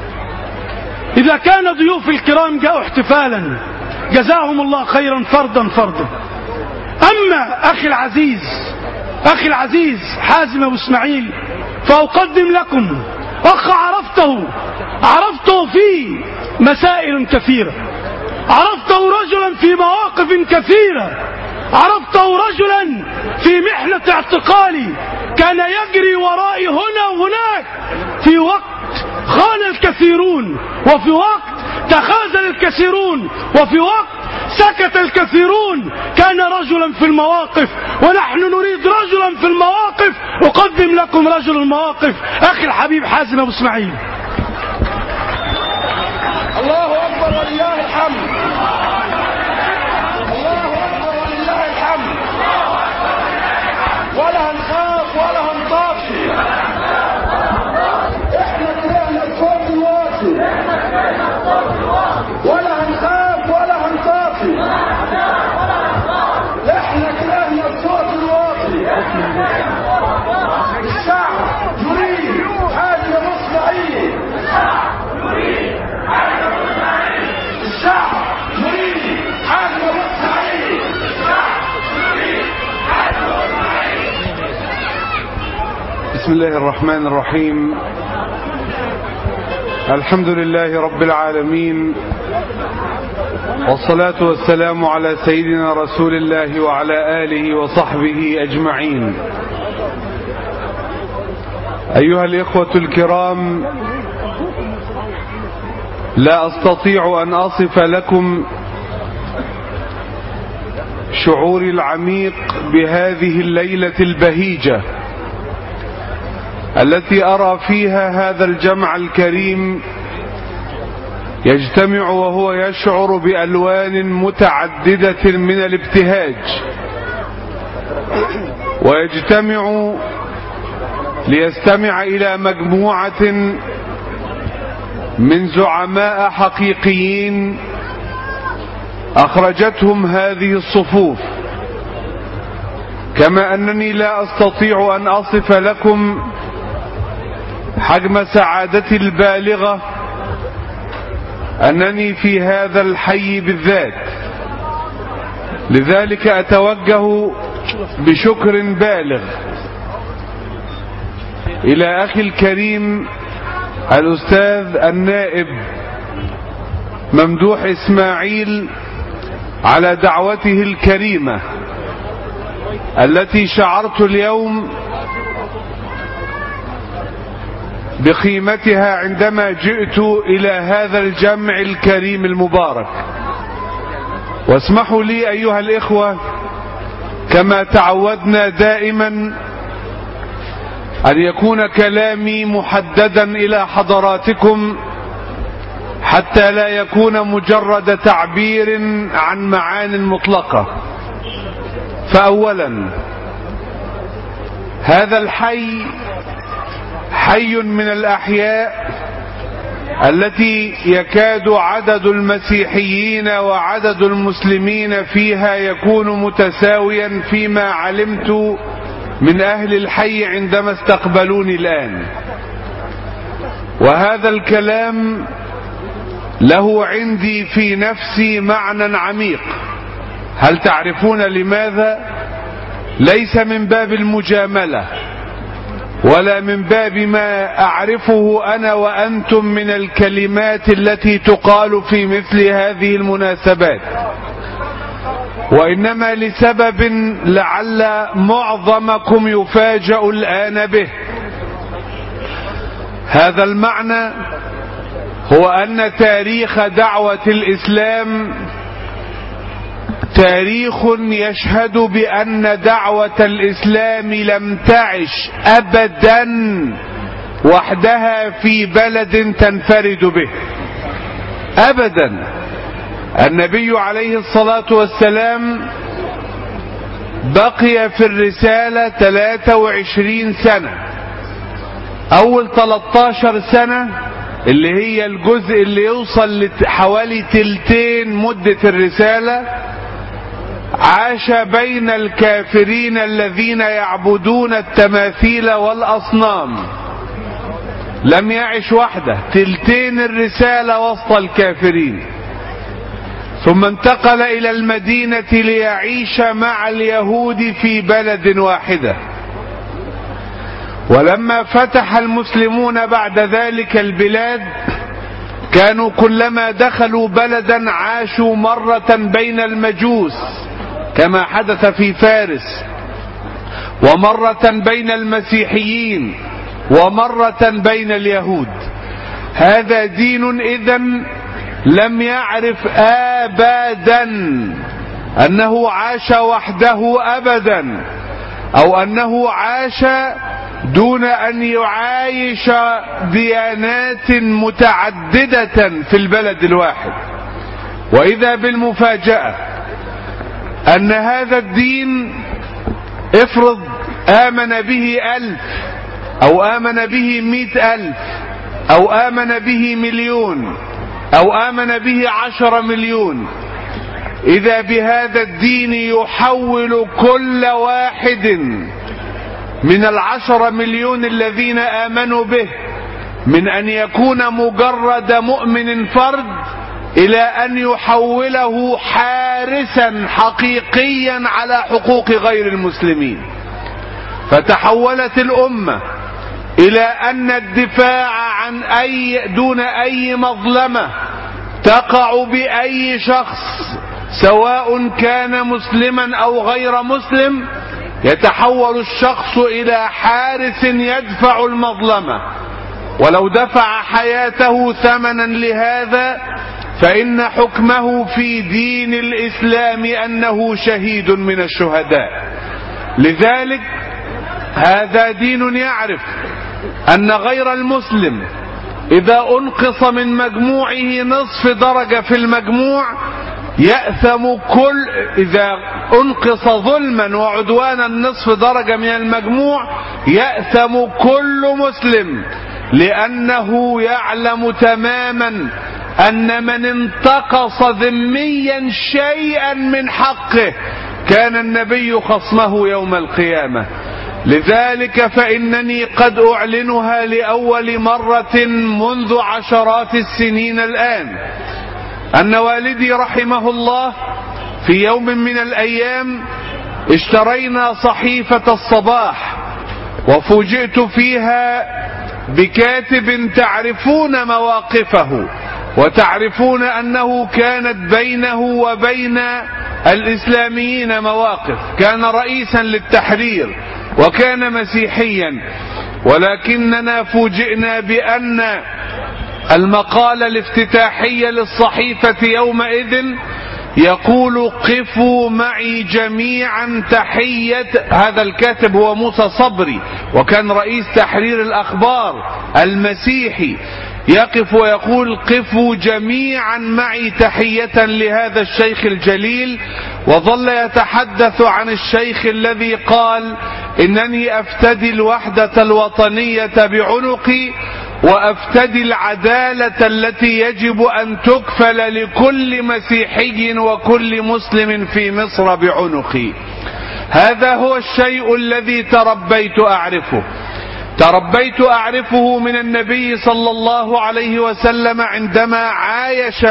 إذا كان ضيوف الكرام جاءوا احتفالا جزاهم الله خيرا فردا فردا، أما أخي العزيز أخي العزيز حازم أبو إسماعيل فأقدم لكم أخ عرفته عرفته في مسائل كثيرة، عرفته رجلا في مواقف كثيرة، عرفته رجلا في محنة اعتقالي كان يجري ورائي هنا وهناك، في وقت خان الكثيرون، وفي وقت تخاذل الكثيرون، وفي وقت سكت الكثيرون. كان رجلا في المواقف، ونحن نريد رجلا في المواقف. أقدم لكم رجل المواقف، أخي الحبيب حازم أبو اسماعيل. الله أكبر ولله الحمد. الله أكبر ولله الحمد. ولا هنخاف ولا هنطافي، احنا كلنا الصوت الواصل، ولا هنخاف ولا هنطافي، احنا كلنا الصوت الواصل. الشعب يريد حاجة مصنعية، الشعب يريد حاجة مصنعية، الشعب يريد حاجة مصنعية، الشعب يريد حاجة مصنعية. بسم الله الرحمن الرحيم. الحمد لله رب العالمين، والصلاة والسلام على سيدنا رسول الله وعلى آله وصحبه أجمعين. أيها الإخوة الكرام، لا أستطيع أن أصف لكم شعوري العميق بهذه الليلة البهيجة التي أرى فيها هذا الجمع الكريم يجتمع وهو يشعر بألوان متعددة من الابتهاج، ويجتمع ليستمع إلى مجموعة من زعماء حقيقيين أخرجتهم هذه الصفوف. كما أنني لا أستطيع أن أصف لكم حجم سعادتي البالغة أنني في هذا الحي بالذات. لذلك أتوجه بشكر بالغ إلى أخي الكريم الأستاذ النائب ممدوح إسماعيل على دعوته الكريمة التي شعرت اليوم بقيمتها عندما جئت إلى هذا الجمع الكريم المبارك. واسمحوا لي أيها الإخوة كما تعودنا دائما أن يكون كلامي محددا إلى حضراتكم حتى لا يكون مجرد تعبير عن معان مطلقة. فأولا، هذا الحي حي من الأحياء التي يكاد عدد المسيحيين وعدد المسلمين فيها يكون متساويا فيما علمت من أهل الحي عندما استقبلوني الآن. وهذا الكلام له عندي في نفسي معنى عميق. هل تعرفون لماذا؟ ليس من باب المجاملة ولا من باب ما أعرفه أنا وأنتم من الكلمات التي تقال في مثل هذه المناسبات، وإنما لسبب لعل معظمكم يفاجأ الآن به. هذا المعنى هو أن تاريخ دعوة الإسلام تاريخ يشهد بأن دعوة الإسلام لم تعش أبدا وحدها في بلد تنفرد به أبدا. النبي عليه الصلاة والسلام بقي في الرسالة ثلاثة وعشرين سنة. أول ثلاثة عشر سنة اللي هي الجزء اللي يوصل لحوالي تلتين مدة الرسالة عاش بين الكافرين الذين يعبدون التماثيل والأصنام. لم يعش وحده، تلتين الرسالة وسط الكافرين. ثم انتقل إلى المدينة ليعيش مع اليهود في بلد واحدة. ولما فتح المسلمون بعد ذلك البلاد كانوا كلما دخلوا بلدا عاشوا مرة بين المجوس كما حدث في فارس، ومرة بين المسيحيين، ومرة بين اليهود. هذا دين إذن لم يعرف أبدا أنه عاش وحده أبدا، أو أنه عاش دون أن يعايش ديانات متعددة في البلد الواحد. وإذا بالمفاجأة أن هذا الدين افرض آمن به ألف أو آمن به مئة ألف أو آمن به مليون أو آمن به عشر مليون، إذا بهذا الدين يحول كل واحد من العشر مليون الذين آمنوا به من أن يكون مجرد مؤمن فرد إلى أن يحوله حارسا حقيقيا على حقوق غير المسلمين. فتحولت الأمة إلى أن الدفاع عن أي دون أي مظلمة تقع بأي شخص سواء كان مسلما أو غير مسلم، يتحول الشخص إلى حارس يدفع المظلمة، ولو دفع حياته ثمنا لهذا فإن حكمه في دين الإسلام أنه شهيد من الشهداء. لذلك هذا دين يعرف أن غير المسلم إذا أنقص من مجموعه نصف درجة في المجموع يأثم كل إذا أنقص ظلما وعدوانا نصف درجة من المجموع يأثم كل مسلم، لأنه يعلم تماما أن من انتقص ذميا شيئا من حقه كان النبي خصمه يوم القيامة. لذلك فإنني قد أعلنها لأول مرة منذ عشرات السنين الآن، أن والدي رحمه الله في يوم من الأيام اشترينا صحيفة الصباح، وفوجئت فيها بكاتب تعرفون مواقفه وتعرفون أنه كانت بينه وبين الإسلاميين مواقف. كان رئيسا للتحرير وكان مسيحيا، ولكننا فوجئنا بأن المقالة الافتتاحية للصحيفة يومئذ يقول قفوا معي جميعا تحية. هذا الكاتب هو موسى صبري وكان رئيس تحرير الأخبار المسيحي، يقف ويقول قفوا جميعا معي تحية لهذا الشيخ الجليل، وظل يتحدث عن الشيخ الذي قال إنني أفتدي الوحدة الوطنية بعنقي وأفتدي العدالة التي يجب أن تكفل لكل مسيحي وكل مسلم في مصر بعنقي. هذا هو الشيء الذي تربيت أعرفه تربيت أعرفه من النبي صلى الله عليه وسلم عندما عايش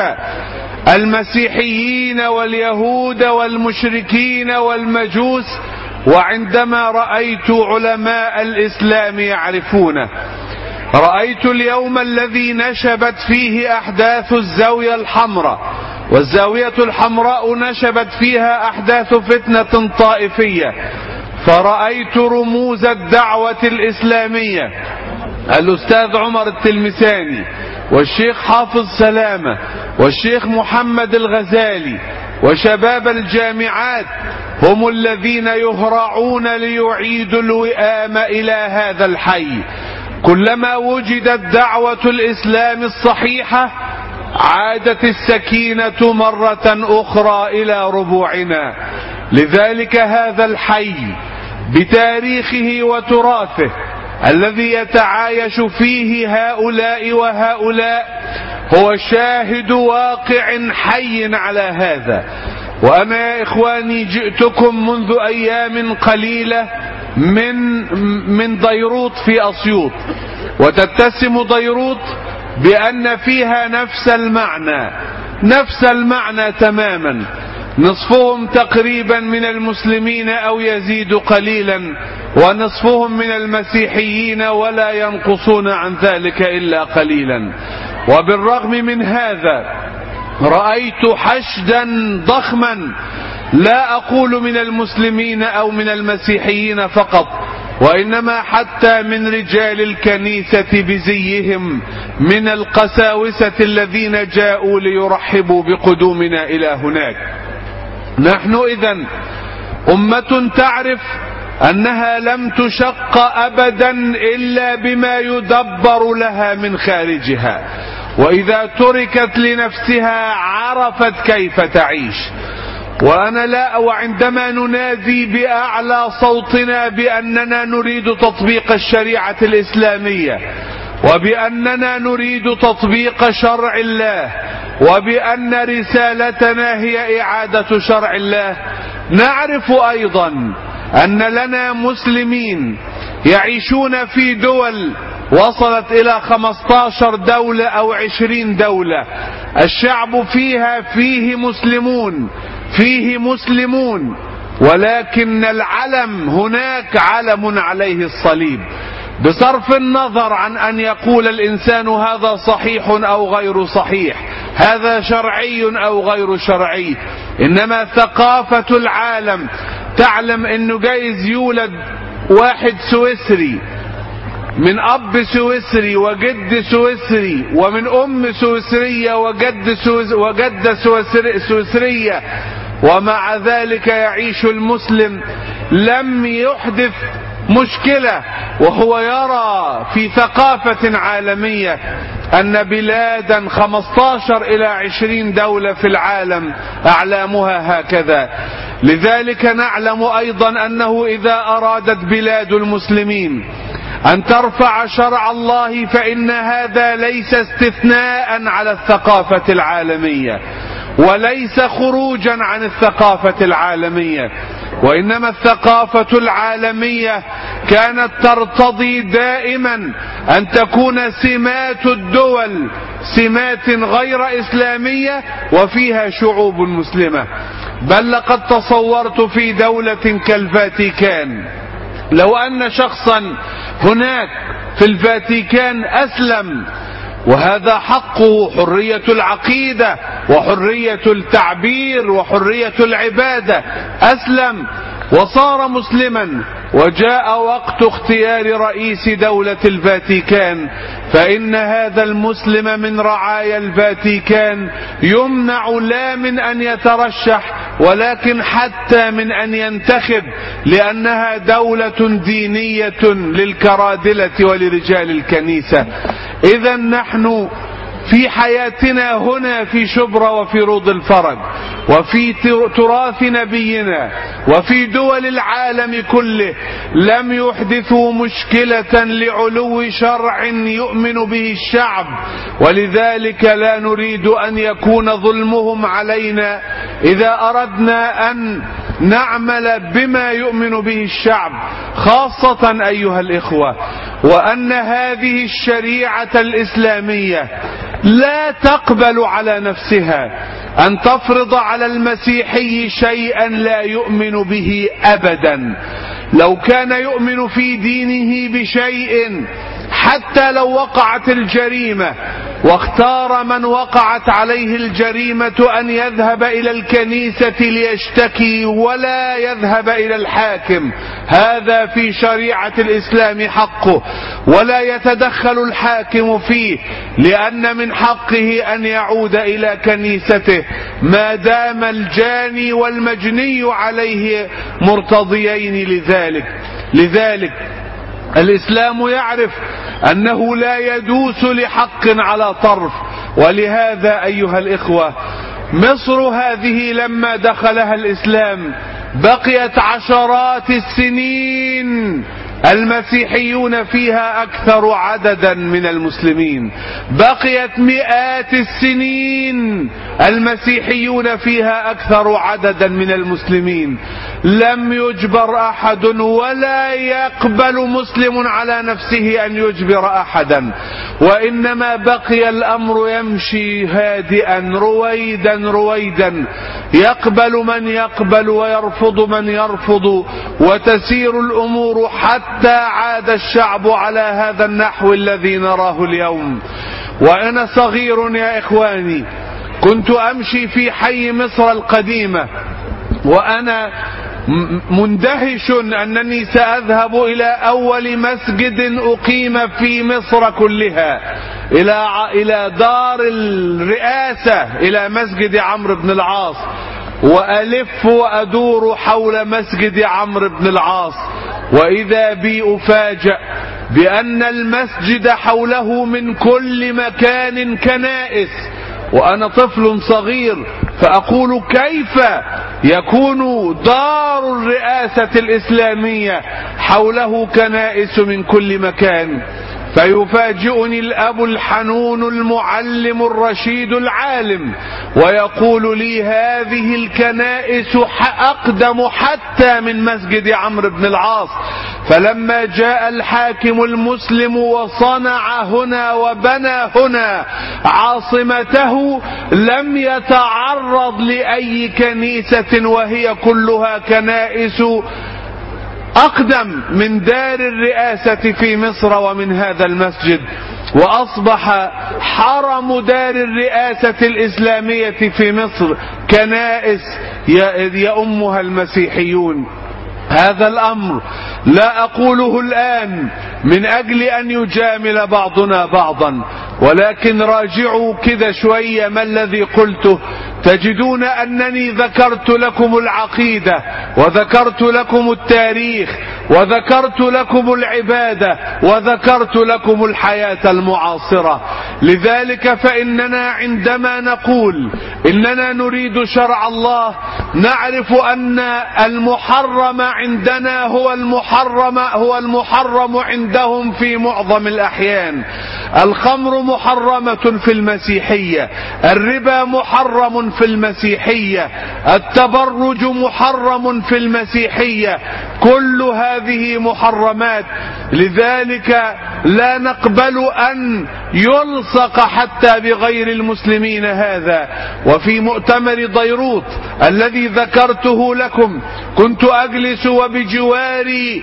المسيحيين واليهود والمشركين والمجوس، وعندما رأيت علماء الإسلام يعرفونه. رأيت اليوم الذي نشبت فيه أحداث الزاوية الحمراء، والزاوية الحمراء نشبت فيها أحداث فتنة طائفية، فرأيت رموز الدعوة الإسلامية الأستاذ عمر التلمساني والشيخ حافظ سلامة والشيخ محمد الغزالي وشباب الجامعات هم الذين يهرعون ليعيدوا الوئام إلى هذا الحي. كلما وجدت دعوة الإسلام الصحيحة عادت السكينة مرة أخرى إلى ربوعنا. لذلك هذا الحي بتاريخه وتراثه الذي يتعايش فيه هؤلاء وهؤلاء هو شاهد واقع حي على هذا. وأنا يا إخواني جئتكم منذ أيام قليلة من من ديروت في أسيوط، وتتسم ديروت بأن فيها نفس المعنى نفس المعنى تماما. نصفهم تقريبا من المسلمين أو يزيد قليلا، ونصفهم من المسيحيين ولا ينقصون عن ذلك إلا قليلا. وبالرغم من هذا رأيت حشدا ضخما، لا أقول من المسلمين أو من المسيحيين فقط، وإنما حتى من رجال الكنيسة بزيهم، من القساوسة الذين جاءوا ليرحبوا بقدومنا إلى هناك. نحن إذن أمة تعرف أنها لم تشق أبدا إلا بما يدبر لها من خارجها، وإذا تركت لنفسها عرفت كيف تعيش. وأنا لا وعندما ننادي بأعلى صوتنا بأننا نريد تطبيق الشريعة الإسلامية، وبأننا نريد تطبيق شرع الله، وبأن رسالتنا هي إعادة شرع الله، نعرف أيضا أن لنا مسلمين يعيشون في دول وصلت إلى خمسة عشر دولة أو عشرين دولة، الشعب فيها فيه مسلمون فيه مسلمون ولكن العلم هناك علم عليه الصليب. بصرف النظر عن أن يقول الإنسان هذا صحيح أو غير صحيح، هذا شرعي أو غير شرعي، إنما ثقافة العالم تعلم أنه جايز يولد واحد سويسري من أب سويسري وجد سويسري، ومن أم سويسرية وجد سويس وجد سويسرية، ومع ذلك يعيش المسلم لم يحدث مشكلة، وهو يرى في ثقافة عالمية أن بلادا خمسة عشر إلى عشرين دولة في العالم أعلامها هكذا. لذلك نعلم أيضا أنه إذا أرادت بلاد المسلمين أن ترفع شرع الله فإن هذا ليس استثناء على الثقافة العالمية، وليس خروجا عن الثقافة العالمية، وإنما الثقافة العالمية كانت ترتضي دائما أن تكون سمات الدول سمات غير إسلامية وفيها شعوب مسلمة. بل لقد تصورت في دولة كالفاتيكان لو أن شخصا هناك في الفاتيكان أسلم، وهذا حقه، حرية العقيدة وحرية التعبير وحرية العبادة، أسلم وصار مسلما وجاء وقت اختيار رئيس دولة الفاتيكان، فإن هذا المسلم من رعايا الفاتيكان يمنع لا من أن يترشح ولكن حتى من أن ينتخب، لأنها دولة دينية للكرادلة ولرجال الكنيسة. إذا نحن في حياتنا هنا في شبرا وفي روض الفرج وفي تراث نبينا وفي دول العالم كله لم يحدثوا مشكلة لعلو شرع يؤمن به الشعب، ولذلك لا نريد أن يكون ظلمهم علينا إذا أردنا أن نعمل بما يؤمن به الشعب، خاصة أيها الإخوة وأن هذه الشريعة الإسلامية لا تقبل على نفسها أن تفرض على المسيحي شيئا لا يؤمن به أبدا. لو كان يؤمن في دينه بشيء حتى لو وقعت الجريمة واختار من وقعت عليه الجريمة أن يذهب إلى الكنيسة ليشتكي ولا يذهب إلى الحاكم، هذا في شريعة الإسلام حقه ولا يتدخل الحاكم فيه، لأن من حقه أن يعود إلى كنيسته ما دام الجاني والمجني عليه مرتضيين لذلك. لذلك الإسلام يعرف أنه لا يدوس لحق على طرف. ولهذا أيها الإخوة مصر هذه لما دخلها الإسلام بقيت عشرات السنين المسيحيون فيها أكثر عددا من المسلمين، بقيت مئات السنين المسيحيون فيها أكثر عددا من المسلمين، لم يجبر أحد ولا يقبل مسلم على نفسه أن يجبر أحدا، وإنما بقي الأمر يمشي هادئا رويدا رويدا، يقبل من يقبل ويرفض من يرفض، وتسير الأمور حتى عاد الشعب على هذا النحو الذي نراه اليوم. وأنا صغير يا إخواني كنت أمشي في حي مصر القديمة وأنا مندهش أنني سأذهب إلى أول مسجد أقيم في مصر كلها، إلى إلى دار الرئاسة، إلى مسجد عمرو بن العاص، وألف وأدور حول مسجد عمرو بن العاص، وإذا بي أفاجأ بأن المسجد حوله من كل مكان كنائس، وأنا طفل صغير فأقول كيف يكون دار الرئاسة الإسلامية حوله كنائس من كل مكان؟ فيفاجئني الأب الحنون المعلم الرشيد العالم ويقول لي هذه الكنائس أقدم حتى من مسجد عمرو بن العاص، فلما جاء الحاكم المسلم وصنع هنا وبنى هنا عاصمته لم يتعرض لأي كنيسة، وهي كلها كنائس أقدم من دار الرئاسة في مصر ومن هذا المسجد، وأصبح حرم دار الرئاسة الإسلامية في مصر كنائس يؤمها المسيحيون. هذا الأمر لا أقوله الآن من أجل أن يجامل بعضنا بعضا، ولكن راجعوا كذا شوية ما الذي قلته، تجدون أنني ذكرت لكم العقيدة وذكرت لكم التاريخ وذكرت لكم العبادة وذكرت لكم الحياة المعاصرة. لذلك فإننا عندما نقول إننا نريد شرع الله نعرف أن المحرم عندنا هو المحرم هو المحرم عندهم في معظم الأحيان. الخمر محرمة في المسيحية، الربا محرم في المسيحية، التبرج محرم في المسيحية، كل هذه محرمات. لذلك لا نقبل أن يلصق حتى بغير المسلمين هذا. وفي مؤتمر ديروت الذي ذكرته لكم كنت أجلس وبجواري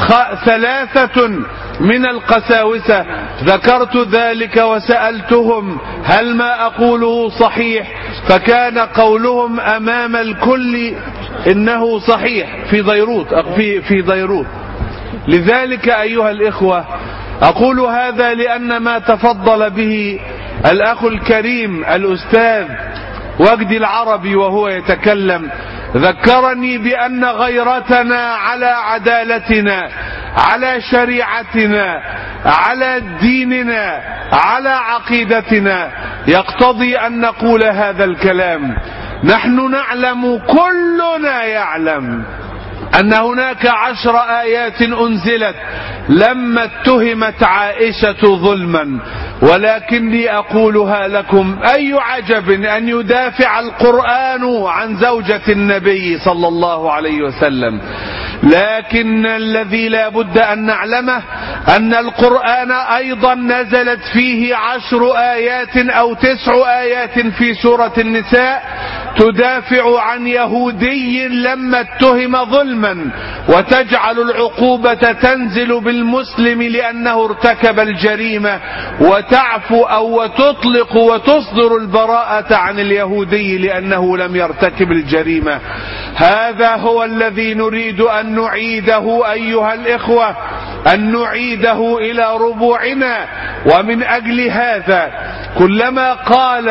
ثلاثة من القساوسة، ذكرت ذلك وسألتهم هل ما أقوله صحيح، فكان قولهم أمام الكل إنه صحيح في ديروت في في ديروت. لذلك أيها الإخوة أقول هذا لأن ما تفضل به الأخ الكريم الأستاذ وجدي العربي وهو يتكلم ذكرني بأن غيرتنا على عدالتنا، على شريعتنا، على ديننا، على عقيدتنا يقتضي أن نقول هذا الكلام. نحن نعلم، كلنا يعلم أن هناك عشر آيات أنزلت لما اتهمت عائشة ظلما، ولكني أقولها لكم أي عجب أن يدافع القرآن عن زوجة النبي صلى الله عليه وسلم. لكن الذي لا بد أن نعلمه أن القرآن أيضا نزلت فيه عشر آيات أو تسع آيات في سورة النساء تدافع عن يهودي لما اتهم ظلما، وتجعل العقوبة تنزل بالمسلم لأنه ارتكب الجريمة، وتعفو أو وتطلق وتصدر البراءة عن اليهودي لأنه لم يرتكب الجريمة. هذا هو الذي نريد أن نعيده أيها الإخوة، أن نعيده إلى ربوعنا. ومن أجل هذا كلما قال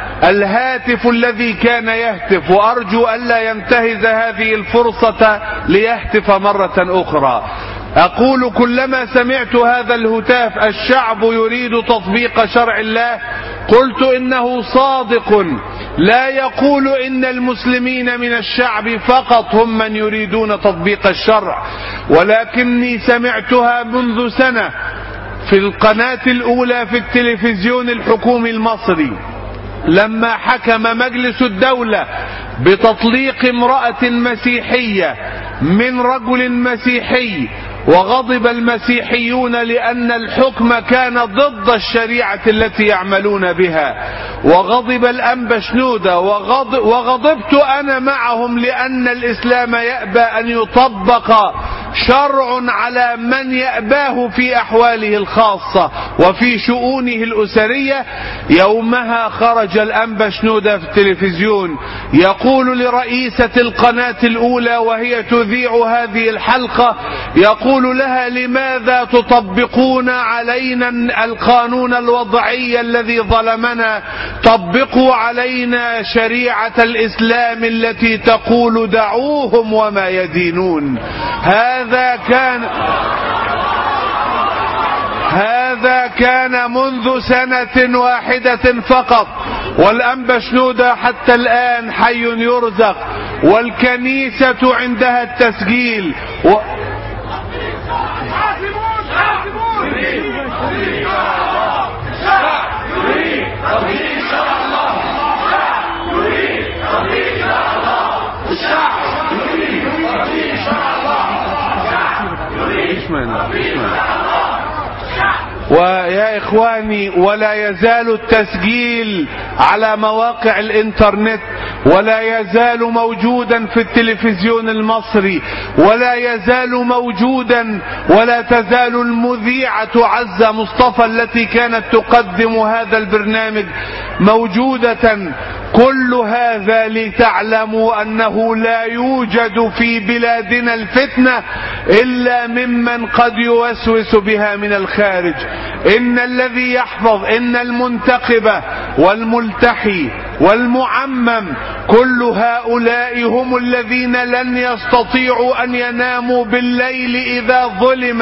الهاتف الذي كان يهتف، وأرجو ألا ينتهز هذه الفرصة ليهتف مرة أخرى، أقول كلما سمعت هذا الهتاف الشعب يريد تطبيق شرع الله، قلت إنه صادق، لا يقول إن المسلمين من الشعب فقط هم من يريدون تطبيق الشرع، ولكني سمعتها منذ سنة في القناة الأولى في التلفزيون الحكومي المصري لما حكم مجلس الدولة بتطليق امرأة مسيحية من رجل مسيحي، وغضب المسيحيون لأن الحكم كان ضد الشريعة التي يعملون بها، وغضب الأنبا شنودة، وغضب وغضبت أنا معهم لأن الإسلام يأبى أن يطبق شرع على من يأباه في أحواله الخاصة وفي شؤونه الأسرية. يومها خرج الأنبا شنودة في التلفزيون يقول لرئيسة القناة الأولى وهي تذيع هذه الحلقة، يقول لها: لماذا تطبقون علينا القانون الوضعي الذي ظلمنا؟ طبقوا علينا شريعة الإسلام التي تقول دعوهم وما يدينون. هذا كان هذا كان منذ سنة واحدة فقط، والأنبا شنودة حتى الآن حي يرزق، والكنيسة عندها التسجيل و... ويا إخواني، ولا يزال التسجيل على مواقع الإنترنت، ولا يزال موجودا في التلفزيون المصري، ولا يزال موجودا، ولا تزال المذيعة عزة مصطفى التي كانت تقدم هذا البرنامج موجودة. كل هذا لتعلموا أنه لا يوجد في بلادنا الفتنة إلا ممن قد يوسوس بها من الخارج. إن الذي يحفظ، إن المنتقبة والملتحي والمعمم، كل هؤلاء هم الذين لن يستطيعوا أن يناموا بالليل إذا ظلم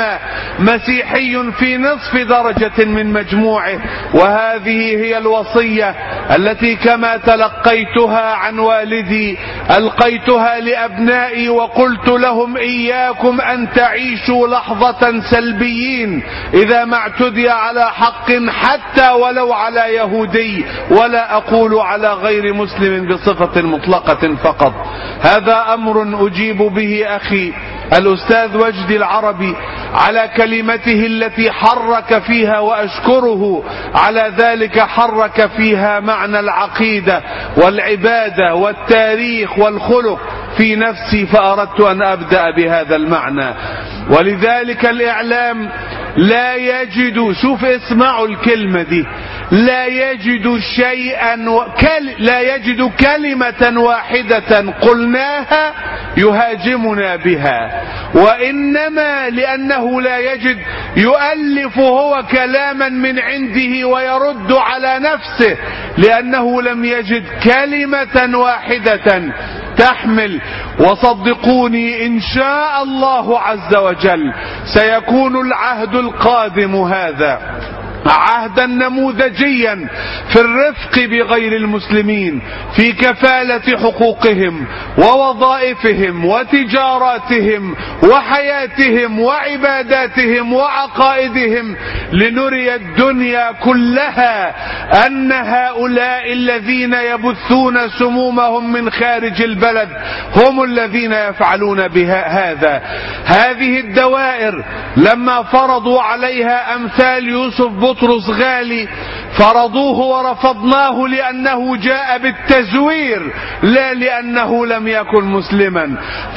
مسيحي في نصف درجة من مجموعه. وهذه هي الوصية التي كما تلقيتها عن والدي ألقيتها لأبنائي، وقلت لهم: إياكم أن تعيشوا لحظة سلبيين إذا ما اعتدي على حق حتى ولو على يهودي، ولا أقول على غير مسلم بصفة مطلقة فقط. هذا أمر أجيب به أخي الأستاذ وجدي العربي على كلمته التي حرك فيها، وأشكره على ذلك، حرك فيها معنى العقيدة والعبادة والتاريخ والخلق في نفسي، فأردت أن أبدأ بهذا المعنى. ولذلك الإعلام لا يجد، شوف اسمعوا الكلمة دي، لا يجد شيئا وكل لا يجد كلمة واحدة قلناها يهاجمنا بها، وإنما لأنه لا يجد يؤلف هو كلاما من عنده ويرد على نفسه، لأنه لم يجد كلمة واحدة تحمل. وصدقوني إن شاء الله عز وجل سيكون العهد القادم هذا عهدا نموذجيا في الرفق بغير المسلمين، في كفالة حقوقهم ووظائفهم وتجاراتهم وحياتهم وعباداتهم وعقائدهم، لنري الدنيا كلها أن هؤلاء الذين يبثون سمومهم من خارج البلد هم الذين يفعلون بها هذا. هذه الدوائر لما فرضوا عليها أمثال يوسف بطرس غالي فرضوه ورفضناه لأنه جاء بالتزوير لا لأنه لم يكن مسلما.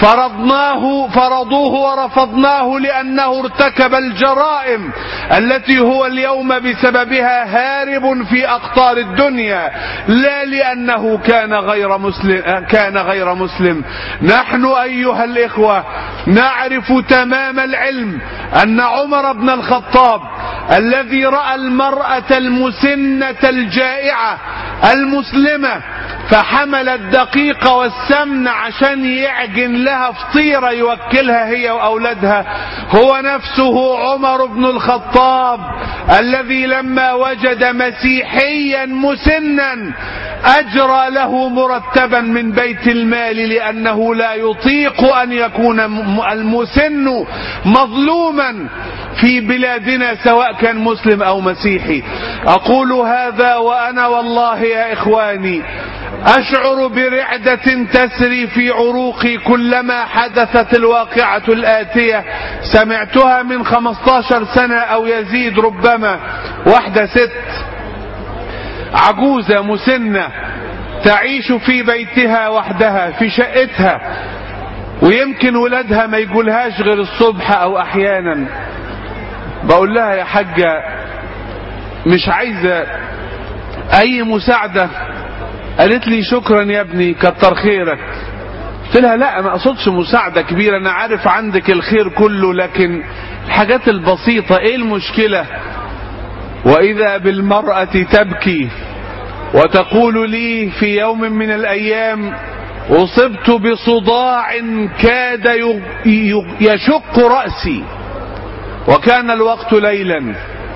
فرضناه فرضوه ورفضناه لأنه ارتكب الجرائم التي هو اليوم بسببها هارب في أقطار الدنيا لا لأنه كان غير مسلم كان غير مسلم. نحن أيها الإخوة نعرف تمام العلم أن عمر بن الخطاب الذي رأى المرأة المسنة الجائعة المسلمة فحمل الدقيق والسمن عشان يعجن لها فطيرة يوكلها هي وأولادها هو نفسه عمر بن الخطاب الذي لما وجد مسيحيا مسنا أجرى له مرتبا من بيت المال لأنه لا يطيق أن يكون المسن مظلوما في بلادنا سواء كان مسلم أو مسيحي. أقول هذا وأنا والله يا إخواني أشعر برعدة تسري في عروقي كلما حدثت الواقعة الآتية. سمعتها من خمسة عشر سنة أو يزيد ربما. واحدة ست عجوزة مسنة تعيش في بيتها وحدها في شقتها، ويمكن ولادها ما يقولهاش غير الصبح أو أحيانا. بقول لها يا حاجة مش عايزة أي مساعدة؟ قالت لي شكرا يا ابني كتر خيرك. قلت لها لا ما اقصدش مساعدة كبيرة، انا عارف عندك الخير كله، لكن الحاجات البسيطة ايه المشكلة؟ واذا بالمرأة تبكي وتقول لي في يوم من الايام اصبت بصداع كاد يشق رأسي وكان الوقت ليلا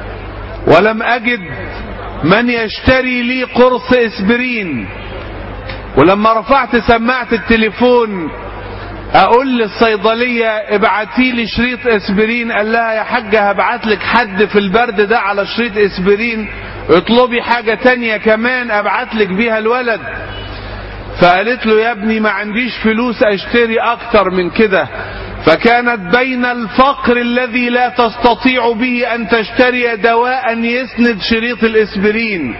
ولم اجد من يشتري لي قرص اسبرين، ولما رفعت سماعة التليفون اقول للصيدلية ابعتي لي شريط اسبرين، قال لها يا حاجة هبعت لك حد في البرد ده على شريط اسبرين، اطلبي حاجة تانية كمان ابعت لك بيها الولد. فقالت له يا ابني ما عنديش فلوس اشتري اكتر من كده. فكانت بين الفقر الذي لا تستطيع به ان تشتري دواء يسند شريط الاسبرين،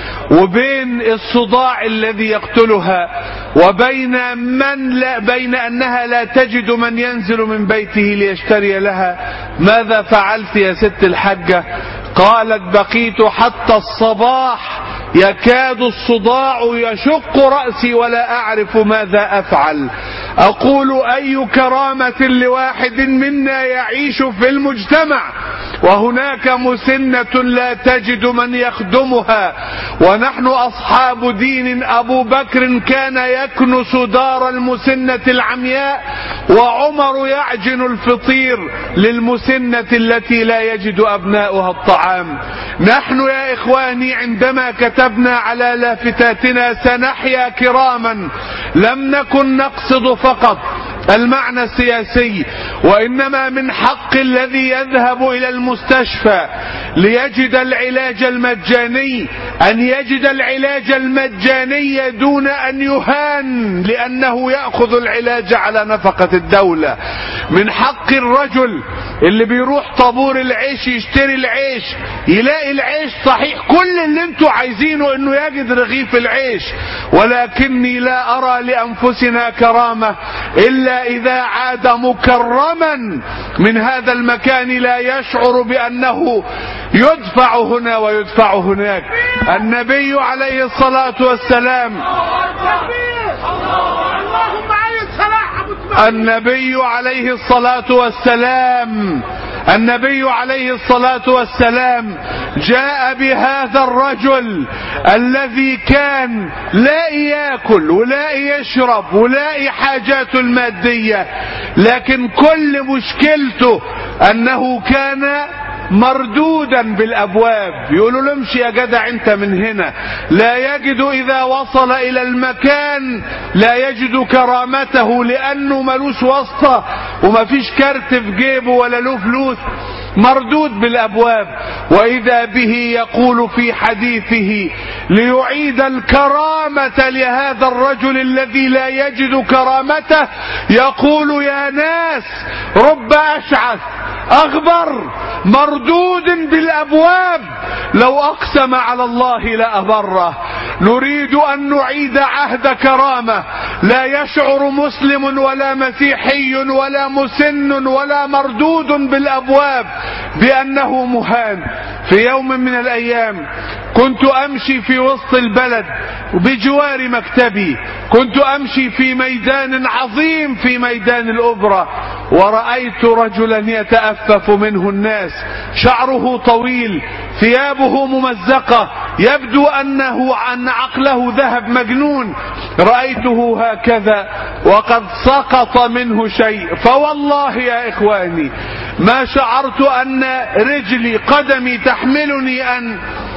وبين الصداع الذي يقتلها، وبين من لا بين انها لا تجد من ينزل من بيته ليشتري لها. ماذا فعلت يا ست الحاجة؟ قالت بقيت حتى الصباح يكاد الصداع يشق رأسي ولا أعرف ماذا أفعل. أقول أي كرامة لواحد منا يعيش في المجتمع وهناك مسنة لا تجد من يخدمها، ونحن أصحاب دين. أبو بكر كان يكنس دار المسنة العمياء، وعمر يعجن الفطير للمسنة التي لا يجد أبناؤها الطعام. نحن يا إخواني عندما كتبنا على لافتاتنا سنحيا كراما لم نكن نقصد فقط المعنى السياسي، وإنما من حق الذي يذهب إلى المستشفى ليجد العلاج المجاني أن يجد العلاج المجاني دون أن يهان لأنه يأخذ العلاج على نفقة الدولة. من حق الرجل اللي بيروح طابور العيش يشتري العيش يلاقي العيش صحيح كل اللي انتوا عايزينه انه يجد رغيف العيش، ولكني لا أرى لأنفسنا كرامة إلا إذا عاد مكرما من هذا المكان لا يشعر بأنه يدفع هنا ويدفع هناك. النبي عليه الصلاة والسلام النبي عليه الصلاة والسلام النبي عليه الصلاة والسلام جاء بهذا الرجل الذي كان لا يأكل ولا يشرب ولا حاجاته المادية، لكن كل مشكلته أنه كان مردودا بالابواب. يقولوا له امشي يا جدع انت من هنا. لا يجد اذا وصل الى المكان لا يجد كرامته لانه ملوش واسطة ومفيش كارت في جيبه ولا له فلوس، مردود بالابواب. واذا به يقول في حديثه ليعيد الكرامة لهذا الرجل الذي لا يجد كرامته، يقول يا ناس رب اشعث اغبر مردود بالابواب لو اقسم على الله لأبره. نريد ان نعيد عهد كرامة لا يشعر مسلم ولا مسيحي ولا مسن ولا مردود بالابواب بانه مهان. في يوم من الايام كنت امشي في وسط البلد بجوار مكتبي، كنت امشي في ميدان عظيم في ميدان الاوبرا، ورأيت رجلا يتأفف منه الناس، شعره طويل، ثيابه ممزقة، يبدو انه عن عقله ذهب مجنون. رأيته هكذا وقد سقط منه شيء، فوالله يا اخواني ما شعرت ان رجلي قدمي تحملني ان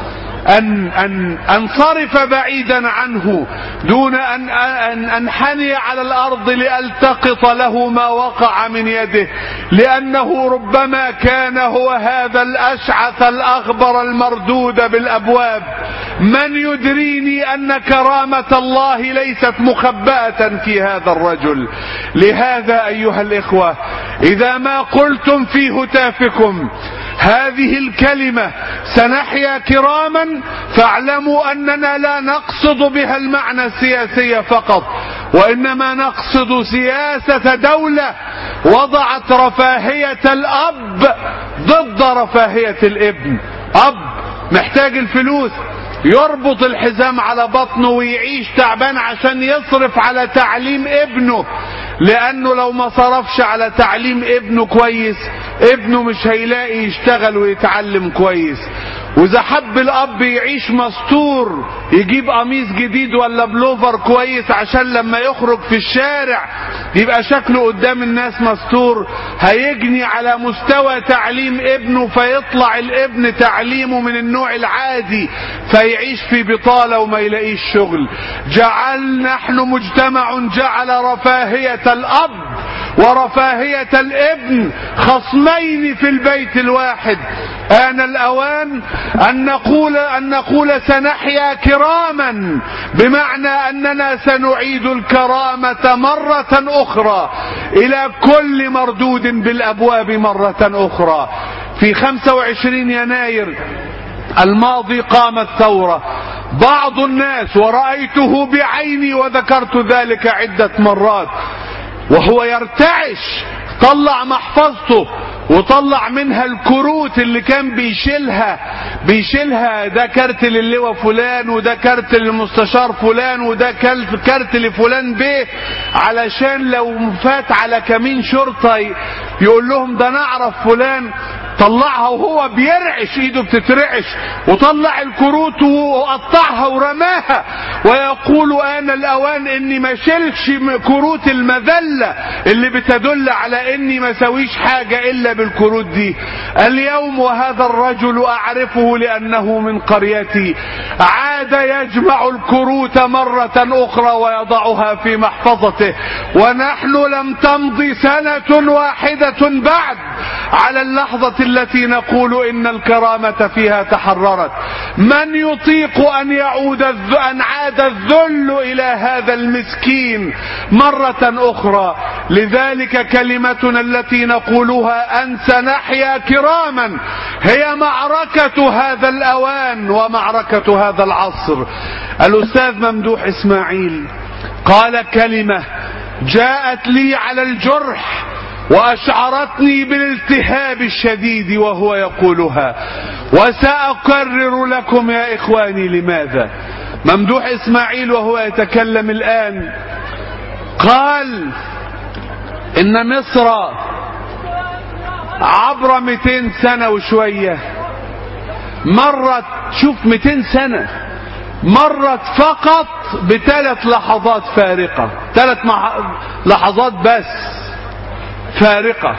أن أن أنصرف بعيدا عنه دون أن أن أنحني على الأرض لألتقط له ما وقع من يده، لأنه ربما كان هو هذا الأشعث الأغبر المردود بالأبواب. من يدريني أن كرامة الله ليست مخبأة في هذا الرجل؟ لهذا أيها الإخوة، إذا ما قلتم في هتافكم هذه الكلمة سنحيا كراما، فاعلموا أننا لا نقصد بها المعنى السياسي فقط، وإنما نقصد سياسة دولة وضعت رفاهية الأب ضد رفاهية الابن. أب محتاج الفلوس، يربط الحزام على بطنه ويعيش تعبان عشان يصرف على تعليم ابنه، لأنه لو ما صرفش على تعليم ابنه كويس ابنه مش هيلاقي يشتغل ويتعلم كويس. وإذا حب الأب يعيش مستور يجيب قميص جديد ولا بلوفر كويس عشان لما يخرج في الشارع يبقى شكله قدام الناس مستور، هيجني على مستوى تعليم ابنه فيطلع الابن تعليمه من النوع العادي فيعيش في بطالة وما يلاقيش شغل. جعل نحن مجتمع جعل رفاهية الأب ورفاهية الابن خصمين في البيت الواحد. آن الأوان أن نقول أن نقول سنحيا كراما، بمعنى أننا سنعيد الكرامة مرة أخرى إلى كل مردود بالأبواب مرة أخرى. في خمسة وعشرين يناير الماضي قامت ثورة، بعض الناس ورأيته بعيني وذكرت ذلك عدة مرات وهو يرتعش طلع محفظته وطلع منها الكروت اللي كان بيشيلها بيشيلها ده كارت للواء فلان وده كارت للمستشار فلان وده كارت لفلان بيه، علشان لو فات على كمين شرطة يقول لهم ده نعرف فلان. طلعها وهو بيرعش، ايده بتترعش، وطلع الكروت وقطعها ورماها ويقول آن الأوان اني ما شيلش كروت المذلة اللي بتدل على اني ما سويش حاجة الا بالكروت دي. اليوم وهذا الرجل اعرفه لانه من قريتي عاد يجمع الكروت مرة اخرى ويضعها في محفظته، ونحن لم تمضي سنة واحدة بعد على اللحظة التي نقول إن الكرامة فيها تحررت. من يطيق أن يعود أن عاد الذل إلى هذا المسكين مرة أخرى؟ لذلك كلمتنا التي نقولها أن سنحيا كراما هي معركة هذا الأوان ومعركة هذا العصر. الأستاذ ممدوح إسماعيل قال كلمة جاءت لي على الجرح وأشعرتني بالالتهاب الشديد وهو يقولها، وسأكرر لكم يا إخواني لماذا. ممدوح إسماعيل وهو يتكلم الآن قال إن مصر عبر مئتين سنة وشوية مرت، شوف مئتين سنة مرت فقط بثلاث لحظات فارقة، ثلاث لحظات بس فارقة،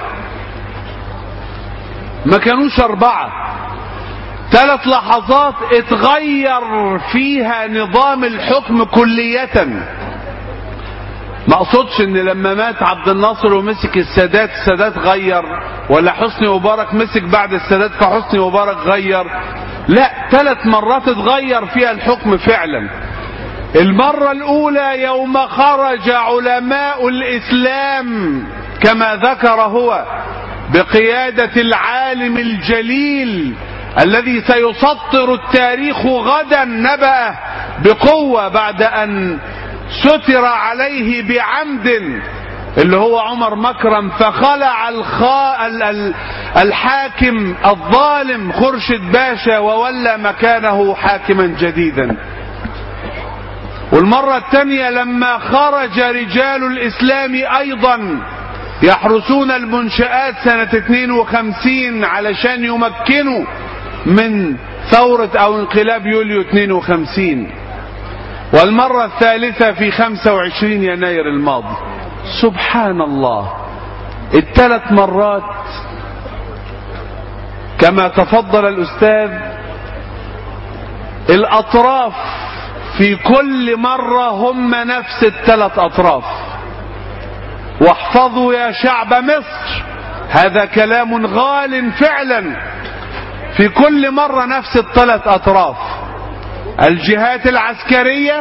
ما كانوش أربعة، ثلاث لحظات اتغير فيها نظام الحكم كلية. ما اقصدش ان لما مات عبد الناصر ومسك السادات السادات غير، ولا حسني مبارك مسك بعد السادات فحسني مبارك غير، لا، ثلاث مرات اتغير فيها الحكم فعلا. المرة الأولى يوم خرج علماء الإسلام كما ذكر هو بقيادة العالم الجليل الذي سيسطر التاريخ غدا نبأه بقوة بعد أن ستر عليه بعمد اللي هو عمر مكرم، فخلع الخا... الحاكم الظالم خرشد باشا وولى مكانه حاكما جديدا. والمرة الثانية لما خرج رجال الإسلام أيضا يحرسون المنشآت سنة اثنين وخمسين علشان يمكنوا من ثورة أو انقلاب يوليو اثنين وخمسين. والمرة الثالثة في خمسة وعشرين يناير الماضي. سبحان الله، الثلاث مرات كما تفضل الأستاذ الأطراف في كل مرة هم نفس الثلاث أطراف. واحفظوا يا شعب مصر، هذا كلام غال فعلا، في كل مرة نفس الثلاث أطراف: الجهات العسكرية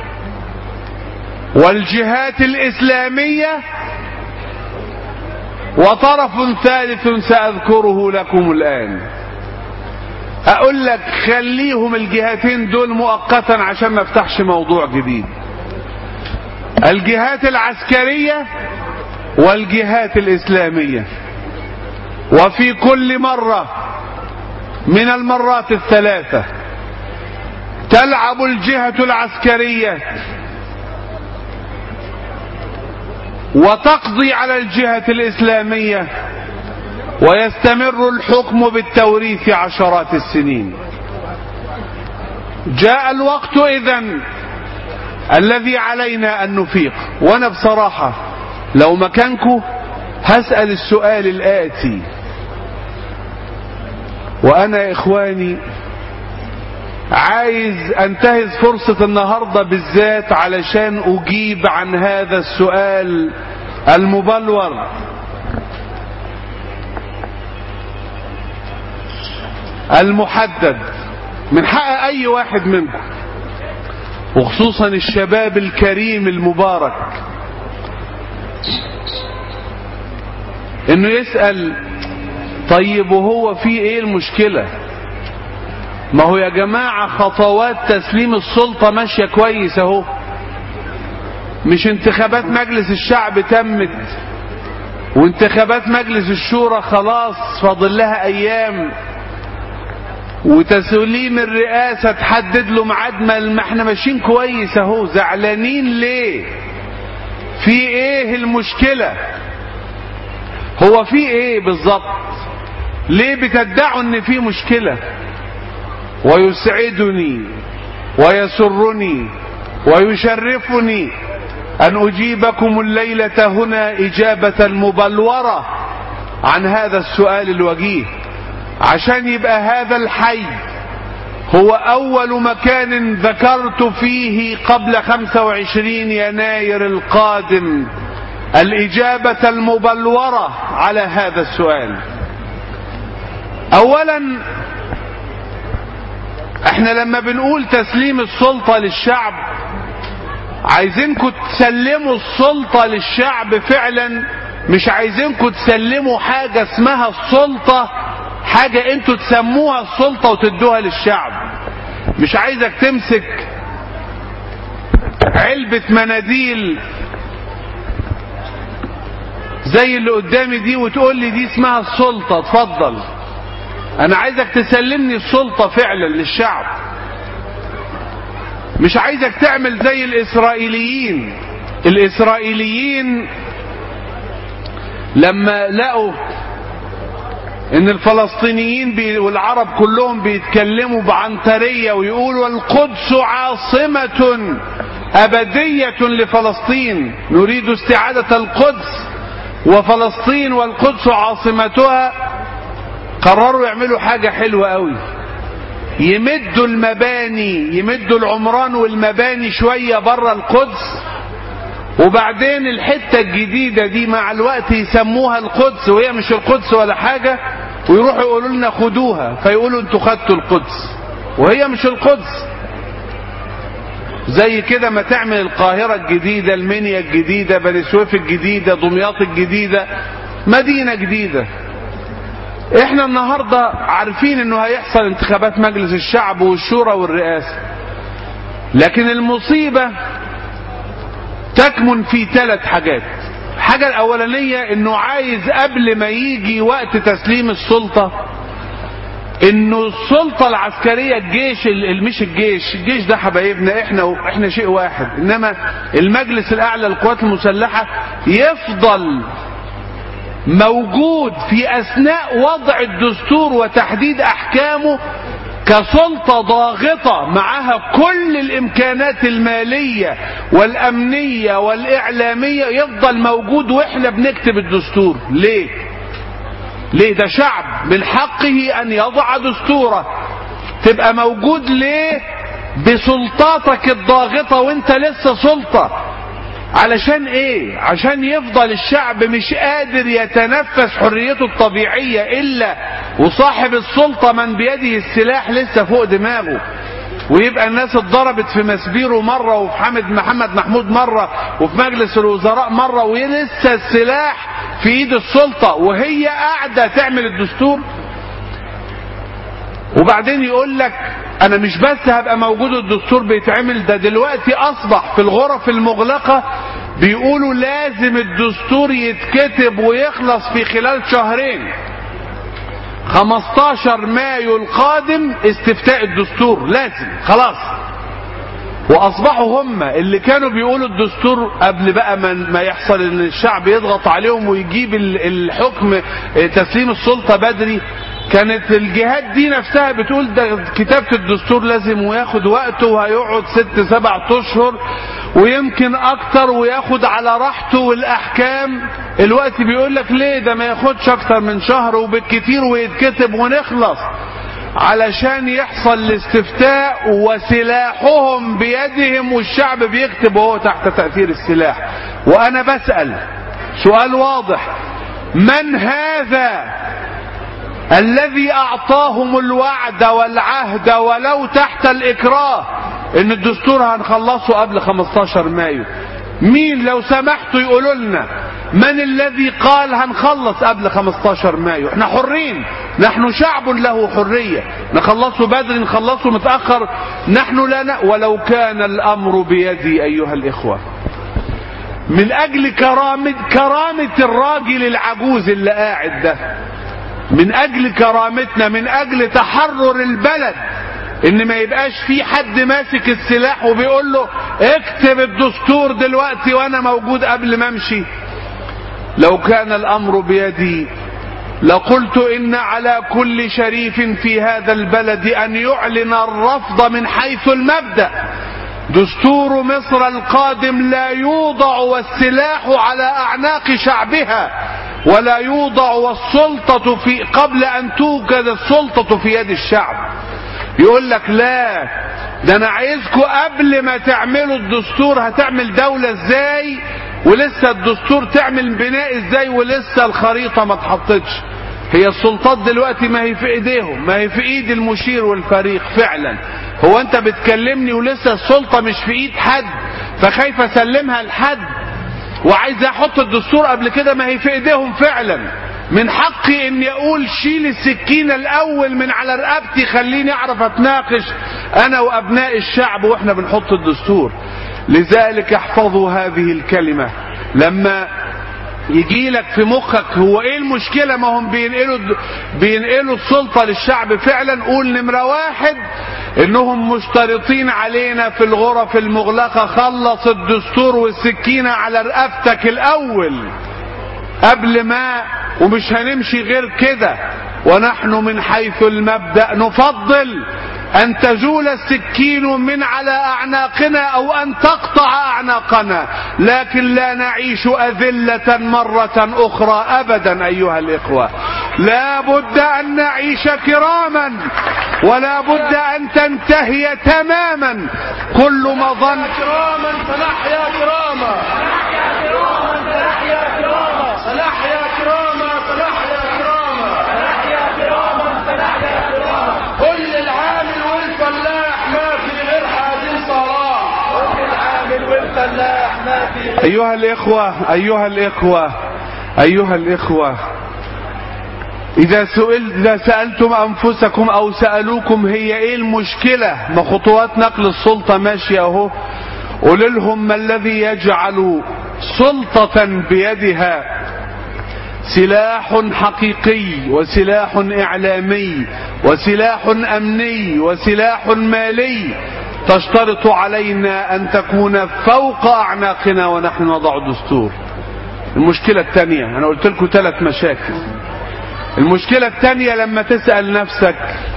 والجهات الإسلامية وطرف ثالث سأذكره لكم الآن. أقول لك خليهم الجهتين دول مؤقتا عشان ما افتحش موضوع جديد. الجهات العسكرية والجهات الإسلامية، وفي كل مرة من المرات الثلاثة تلعب الجهة العسكرية وتقضي على الجهة الإسلامية، ويستمر الحكم بالتوريث عشرات السنين. جاء الوقت إذن الذي علينا أن نفيق. وأنا بصراحة لو مكانكم هسأل السؤال الآتي، وأنا يا إخواني عايز أنتهز فرصة النهاردة بالذات علشان أجيب عن هذا السؤال المبلور. المحدد من حق أي واحد منكم، وخصوصا الشباب الكريم المبارك، انه يسأل طيب وهو في ايه المشكلة؟ ما هو يا جماعة خطوات تسليم السلطة ماشية كويس اهو. مش انتخابات مجلس الشعب تمت، وانتخابات مجلس الشورى خلاص فاضل لها ايام، وتسليم الرئاسة تحدد له ميعاد. ما احنا ماشيين كويس اهو، زعلانين ليه؟ في ايه المشكلة؟ هو في ايه بالظبط؟ ليه بتدعوا ان في مشكلة؟ ويسعدني ويسرني ويشرفني ان اجيبكم الليلة هنا اجابة مبلورة عن هذا السؤال الوجيه، عشان يبقى هذا الحي هو اول مكان ذكرت فيه قبل خمسة وعشرين يناير القادم الاجابة المبلورة على هذا السؤال. اولا احنا لما بنقول تسليم السلطة للشعب، عايزينكم تسلموا السلطة للشعب فعلا، مش عايزينكم تسلموا حاجة اسمها السلطة، حاجة انتوا تسموها السلطة وتدوها للشعب. مش عايزك تمسك علبة مناديل زي اللي قدامي دي وتقول لي دي اسمها السلطة، اتفضل. انا عايزك تسلمني السلطة فعلا للشعب. مش عايزك تعمل زي الاسرائيليين. الاسرائيليين لما لقوا ان الفلسطينيين بي والعرب كلهم بيتكلموا بعنترية ويقولوا القدس عاصمة ابدية لفلسطين، نريد استعادة القدس وفلسطين والقدس عاصمتها، قرروا يعملوا حاجة حلوة قوي، يمدوا المباني، يمدوا العمران والمباني شوية بره القدس، وبعدين الحتة الجديدة دي مع الوقت يسموها القدس وهي مش القدس ولا حاجة، ويروحوا يقولوا لنا خدوها، فيقولوا انتوا خدتوا القدس وهي مش القدس. زي كده ما تعمل القاهرة الجديدة، المنيا الجديدة، بني سويف الجديدة، دمياط الجديدة، مدينة جديدة. احنا النهاردة عارفين انه هيحصل انتخابات مجلس الشعب والشورى والرئاسة، لكن المصيبة تكمن في ثلاث حاجات. الحاجة الاولانية انه عايز قبل ما يجي وقت تسليم السلطة، انه السلطة العسكرية، الجيش، مش الجيش، الجيش ده حبايبنا، احنا احنا شيء واحد، انما المجلس الاعلى للقوات المسلحة يفضل موجود في اثناء وضع الدستور وتحديد احكامه كسلطة ضاغطة معها كل الامكانات المالية والامنية والاعلامية، يفضل موجود واحنا بنكتب الدستور. ليه؟ ليه؟ ده شعب من حقه ان يضع دستوره، تبقى موجود ليه بسلطاتك الضاغطة وانت لسه سلطة؟ علشان ايه؟ عشان يفضل الشعب مش قادر يتنفس حريته الطبيعية الا وصاحب السلطة من بيده السلاح لسه فوق دماغه، ويبقى الناس اتضربت في مسبيرو مرة وفي حامد محمد محمود مرة وفي مجلس الوزراء مرة، ولسه السلاح في ايد السلطة وهي قاعدة تعمل الدستور. وبعدين يقول لك انا مش بس هبقى موجود الدستور بيتعمل، ده دلوقتي اصبح في الغرف المغلقة بيقولوا لازم الدستور يتكتب ويخلص في خلال شهرين. خمستاشر مايو القادم استفتاء الدستور لازم خلاص. واصبحوا هم اللي كانوا بيقولوا الدستور قبل بقى ما يحصل ان الشعب يضغط عليهم ويجيب الحكم تسليم السلطة بدري، كانت الجهات دي نفسها بتقول ده كتابة الدستور لازم وياخد وقته وهيقعد ست سبع اشهر ويمكن اكتر وياخد على راحته، والاحكام الوقت بيقول لك ليه ده ما ياخدش اكتر من شهر وبالكتير ويتكتب ونخلص، علشان يحصل الاستفتاء وسلاحهم بيدهم والشعب بيكتب وهو تحت تأثير السلاح. وانا بسأل سؤال واضح، من هذا الذي اعطاهم الوعد والعهد ولو تحت الاكراه ان الدستور هنخلصه قبل خمستاشر مايو؟ مين لو سمحتوا يقولوا لنا من الذي قال هنخلص قبل خمستاشر مايو؟ احنا حرين، نحن شعب له حرية، نخلصه بدري نخلصه متأخر، نحن لا ن... ولو كان الامر بيدي ايها الاخوة، من اجل كرامة كرامة الراجل العجوز اللي قاعد ده، من اجل كرامتنا، من اجل تحرر البلد، ان ما يبقاش في حد ماسك السلاح وبيقول له اكتب الدستور دلوقتي وانا موجود قبل ما امشي. لو كان الامر بيدي لقلت ان على كل شريف في هذا البلد ان يعلن الرفض من حيث المبدأ. دستور مصر القادم لا يوضع والسلاح على اعناق شعبها، ولا يوضع والسلطة في قبل ان توجد السلطة في يد الشعب. يقول لك لا ده انا عايزكم قبل ما تعملوا الدستور هتعمل دولة ازاي، ولسه الدستور تعمل بناء ازاي، ولسه الخريطة ما اتحطتش. هي السلطات دلوقتي ما هي في ايديهم، ما هي في ايد المشير والفريق فعلا. هو انت بتكلمني ولسه السلطة مش في ايد حد فخايف اسلمها لحد وعايز احط الدستور قبل كده؟ ما هي في ايديهم فعلا. من حقي اني اقول شيل السكينة الاول من على رقبتي، خليني اعرف اتناقش انا وابناء الشعب واحنا بنحط الدستور. لذلك احفظوا هذه الكلمة، لما يجي لك في مخك هو ايه المشكلة، ما هم بينقلوا بينقلوا السلطة للشعب فعلا، قول نمرة واحد انهم مشترطين علينا في الغرف المغلقة خلص الدستور والسكينة على رقبتك الاول قبل ما، ومش هنمشي غير كده. ونحن من حيث المبدأ نفضل ان تزول السكين من على اعناقنا او ان تقطع اعناقنا، لكن لا نعيش اذلة مرة اخرى ابدا ايها الاخوة. لا بد ان نعيش كراما، ولا بد ان تنتهي تماما كل ما ظن كراما فنحيا كراما، فنحيا كراما، فنحيا كراما، فنحيا كراما، فنحيا كراما، فنحيا كراما. كل العامل والفلاح ما في غير حازم صلاح، كل العامل والفلاح ما في غير. ايها الاخوة ايها الاخوة ايها الاخوة إذا سئل إذا سألتم أنفسكم أو سألوكم هي إيه المشكلة، ما خطوات نقل السلطة ماشية أهو، قل لهم ما الذي يجعل سلطة بيدها سلاح حقيقي وسلاح إعلامي وسلاح أمني وسلاح مالي تشترط علينا أن تكون فوق أعناقنا ونحن نضع دستور. المشكلة الثانية، أنا قلت لكم ثلاث مشاكل. المشكلة الثانية لما تسأل نفسك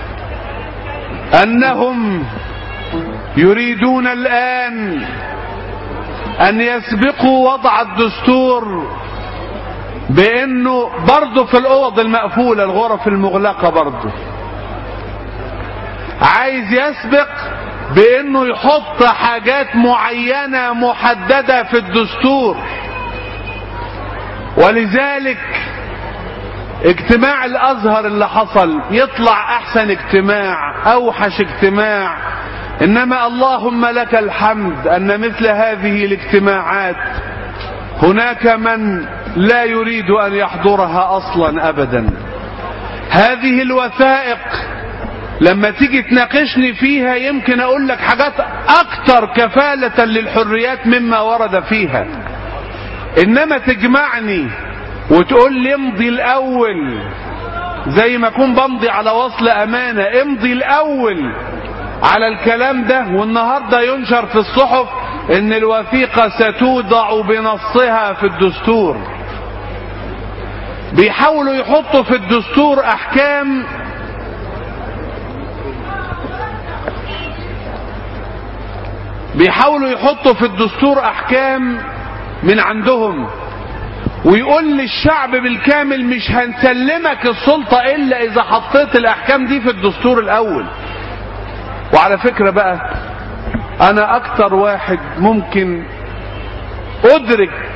أنهم يريدون الآن أن يسبقوا وضع الدستور بأنه برضه في الأوض المقفولة الغرف المغلقة برضه عايز يسبق بانه يحط حاجات معينة محددة في الدستور. ولذلك اجتماع الازهر اللي حصل يطلع احسن اجتماع، اوحش اجتماع، انما اللهم لك الحمد ان مثل هذه الاجتماعات هناك من لا يريد ان يحضرها اصلا ابدا. هذه الوثائق لما تيجي تناقشني فيها يمكن اقول لك حاجات اكتر كفالة للحريات مما ورد فيها، انما تجمعني وتقول لي امضي الاول زي ما اكون بمضي على وصل امانة، امضي الاول على الكلام ده، والنهاردة ينشر في الصحف ان الوثيقة ستوضع بنصها في الدستور. بيحاولوا يحطوا في الدستور احكام بيحاولوا يحطوا في الدستور احكام من عندهم، ويقول للشعب بالكامل مش هنسلمك السلطة الا اذا حطيت الاحكام دي في الدستور الاول. وعلى فكرة بقى انا اكتر واحد ممكن ادرك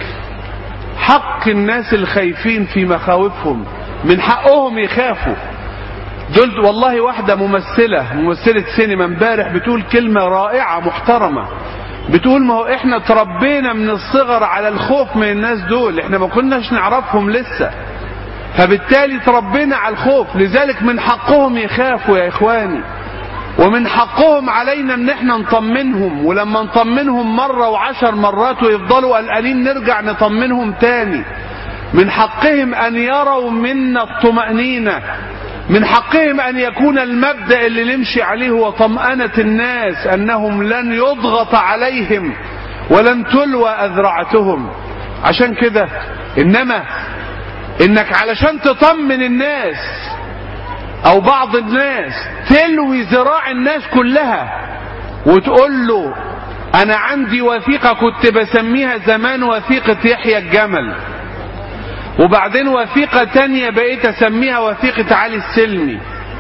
حق الناس الخايفين في مخاوفهم، من حقهم يخافوا. دول والله واحدة ممثلة ممثلة سينما امبارح بتقول كلمة رائعة محترمة، بتقول ما هو احنا تربينا من الصغر على الخوف من الناس دول، احنا ما كناش نعرفهم لسه، فبالتالي تربينا على الخوف، لذلك من حقهم يخافوا يا اخواني، ومن حقهم علينا ان احنا نطمنهم، ولما نطمنهم مرة وعشر مرات ويفضلوا قلقانين نرجع نطمنهم تاني. من حقهم ان يروا منا الطمأنينة، من حقهم ان يكون المبدأ اللي نمشي عليه هو طمأنة الناس انهم لن يضغط عليهم ولن تلوى اذرعتهم. عشان كده انما انك علشان تطمن الناس او بعض الناس تلوي ذراع الناس كلها وتقول له انا عندي وثيقة كنت بسميها زمان وثيقة يحيى الجمل، وبعدين وثيقة تانية بقيت اسميها وثيقة علي السلمي،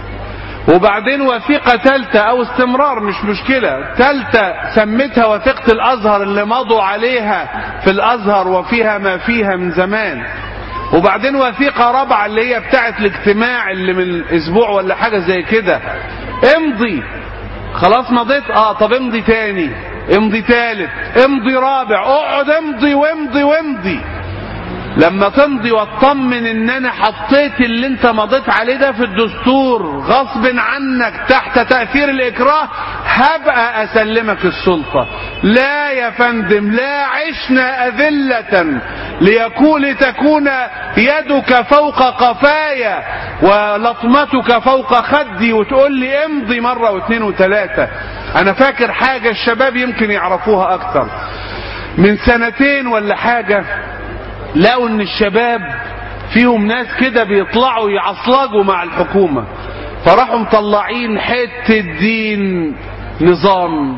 وبعدين وثيقة تالتة او استمرار مش مشكلة تالتة سميتها وثيقة الازهر اللي مضوا عليها في الازهر وفيها ما فيها من زمان، وبعدين وثيقة رابعة اللي هي بتاعت الاجتماع اللي من اسبوع ولا حاجة زي كده. امضي، خلاص مضيت، اه طب امضي تاني، امضي تالت، امضي رابع، اقعد امضي وامضي وامضي لما تمضي وتطمن ان انا حطيت اللي انت مضيت عليه ده في الدستور غصب عنك تحت تأثير الاكراه هبقى اسلمك السلطة. لا يا فندم، لا عشنا اذلة ليكون لتكون يدك فوق قفايا ولطمتك فوق خدي وتقول لي امضي مرة واثنين وثلاثة. انا فاكر حاجة الشباب يمكن يعرفوها اكتر، من سنتين ولا حاجة لقوا ان الشباب فيهم ناس كده بيطلعوا يعصلجوا مع الحكومة، فراحوا مطلعين حتة دين نظام.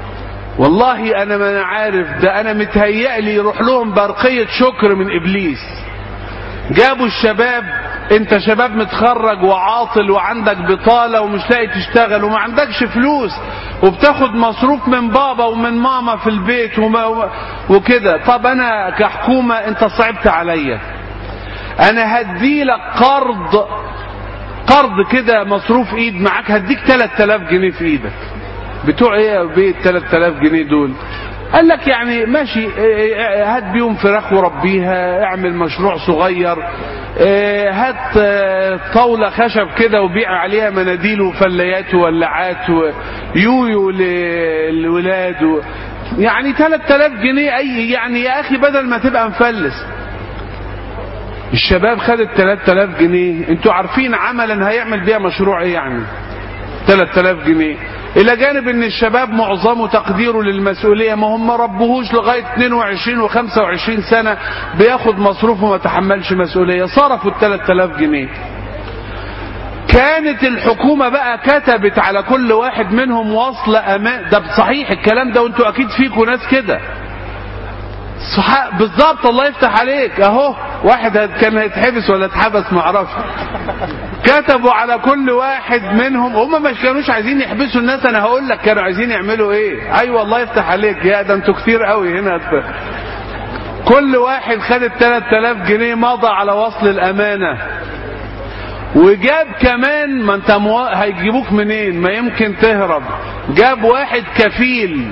والله انا ما انا عارف ده، انا متهيألي يروح لهم برقية شكر من ابليس. جابوا الشباب، انت شباب متخرج وعاطل وعندك بطالة ومش لاقي تشتغل وما عندكش فلوس وبتاخد مصروف من بابا ومن ماما في البيت وما وكده، طب انا كحكومة انت صعبت عليا، انا هديلك قرض قرض كده مصروف ايد معاك، هديك ثلاثة آلاف جنيه في ايدك. بتوع ايه يا بيت ثلاثة آلاف جنيه دول؟ قال لك يعني ماشي، هات بيهم فراخ وربيها، اعمل مشروع صغير، هات طاولة خشب كده وبيع عليها مناديل وفليات وولعات ويويو للولاد، يعني ثلاثة آلاف جنيه اي يعني يا اخي بدل ما تبقى مفلس. الشباب خدت ثلاثة آلاف جنيه، انتوا عارفين عملا هيعمل بيها مشروع ايه؟ يعني ثلاثة آلاف جنيه، الى جانب ان الشباب معظمه تقديره للمسؤولية ما هم ربوهوش لغاية اثنين وعشرين وخمسة وعشرين سنة بياخد مصروف وما تحملش مسؤولية، صرفوا الثلاثة آلاف جنيه. كانت الحكومة بقى كتبت على كل واحد منهم وصل امان، ده صحيح الكلام ده وانتوا اكيد فيكم ناس كده صح بالظبط، الله يفتح عليك اهو واحد كان هيتحبس ولا اتحبس معرفش، كتبوا على كل واحد منهم، هم مش كانوش عايزين يحبسوا الناس، انا هقول لك كانوا عايزين يعملوا ايه. اي أيوة والله يفتح عليك، يا ده انتوا كتير قوي هنا. كل واحد خد الثلاث آلاف جنيه مضى على وصل الامانه، وجاب كمان، ما انت مو... هيجيبوك منين؟ ما يمكن تهرب. جاب واحد كفيل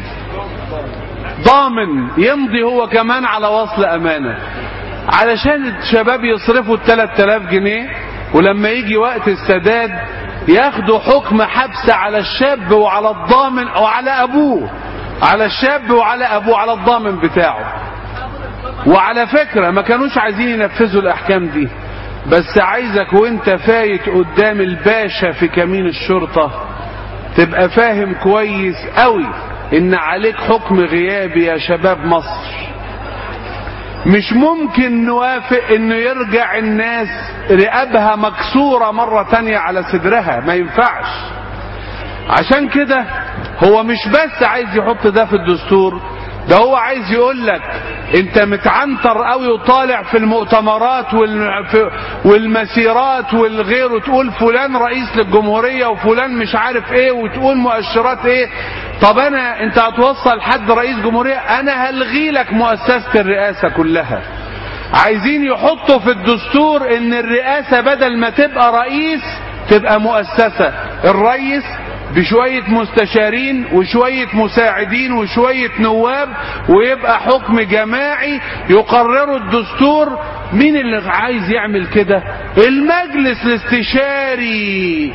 ضامن يمضي هو كمان على وصل امانه، علشان الشباب يصرفوا الثلاث آلاف جنيه، ولما يجي وقت السداد ياخدوا حكم حبس على الشاب وعلى الضامن وعلى ابوه، على الشاب وعلى ابوه، على الضامن بتاعه. وعلى فكرة ما كانوش عايزين ينفذوا الاحكام دي، بس عايزك وانت فايت قدام الباشا في كمين الشرطة تبقى فاهم كويس قوي ان عليك حكم غيابي يا شباب مصر. مش ممكن نوافق انه يرجع الناس رقابها مكسورة مرة تانية على صدرها، ما ينفعش. عشان كده هو مش بس عايز يحط ده في الدستور، ده هو عايز يقول لك انت متعنتر قوي وطالع في المؤتمرات والمسيرات والغير، وتقول فلان رئيس للجمهورية وفلان مش عارف ايه، وتقول مؤشرات ايه. طب انا انت هتوصل حد رئيس جمهورية، انا هلغي لك مؤسسة الرئاسة كلها. عايزين يحطوا في الدستور ان الرئاسة بدل ما تبقى رئيس تبقى مؤسسة، الرئيس بشوية مستشارين وشوية مساعدين وشوية نواب، ويبقى حكم جماعي يقرروا الدستور. مين اللي عايز يعمل كده؟ المجلس الاستشاري.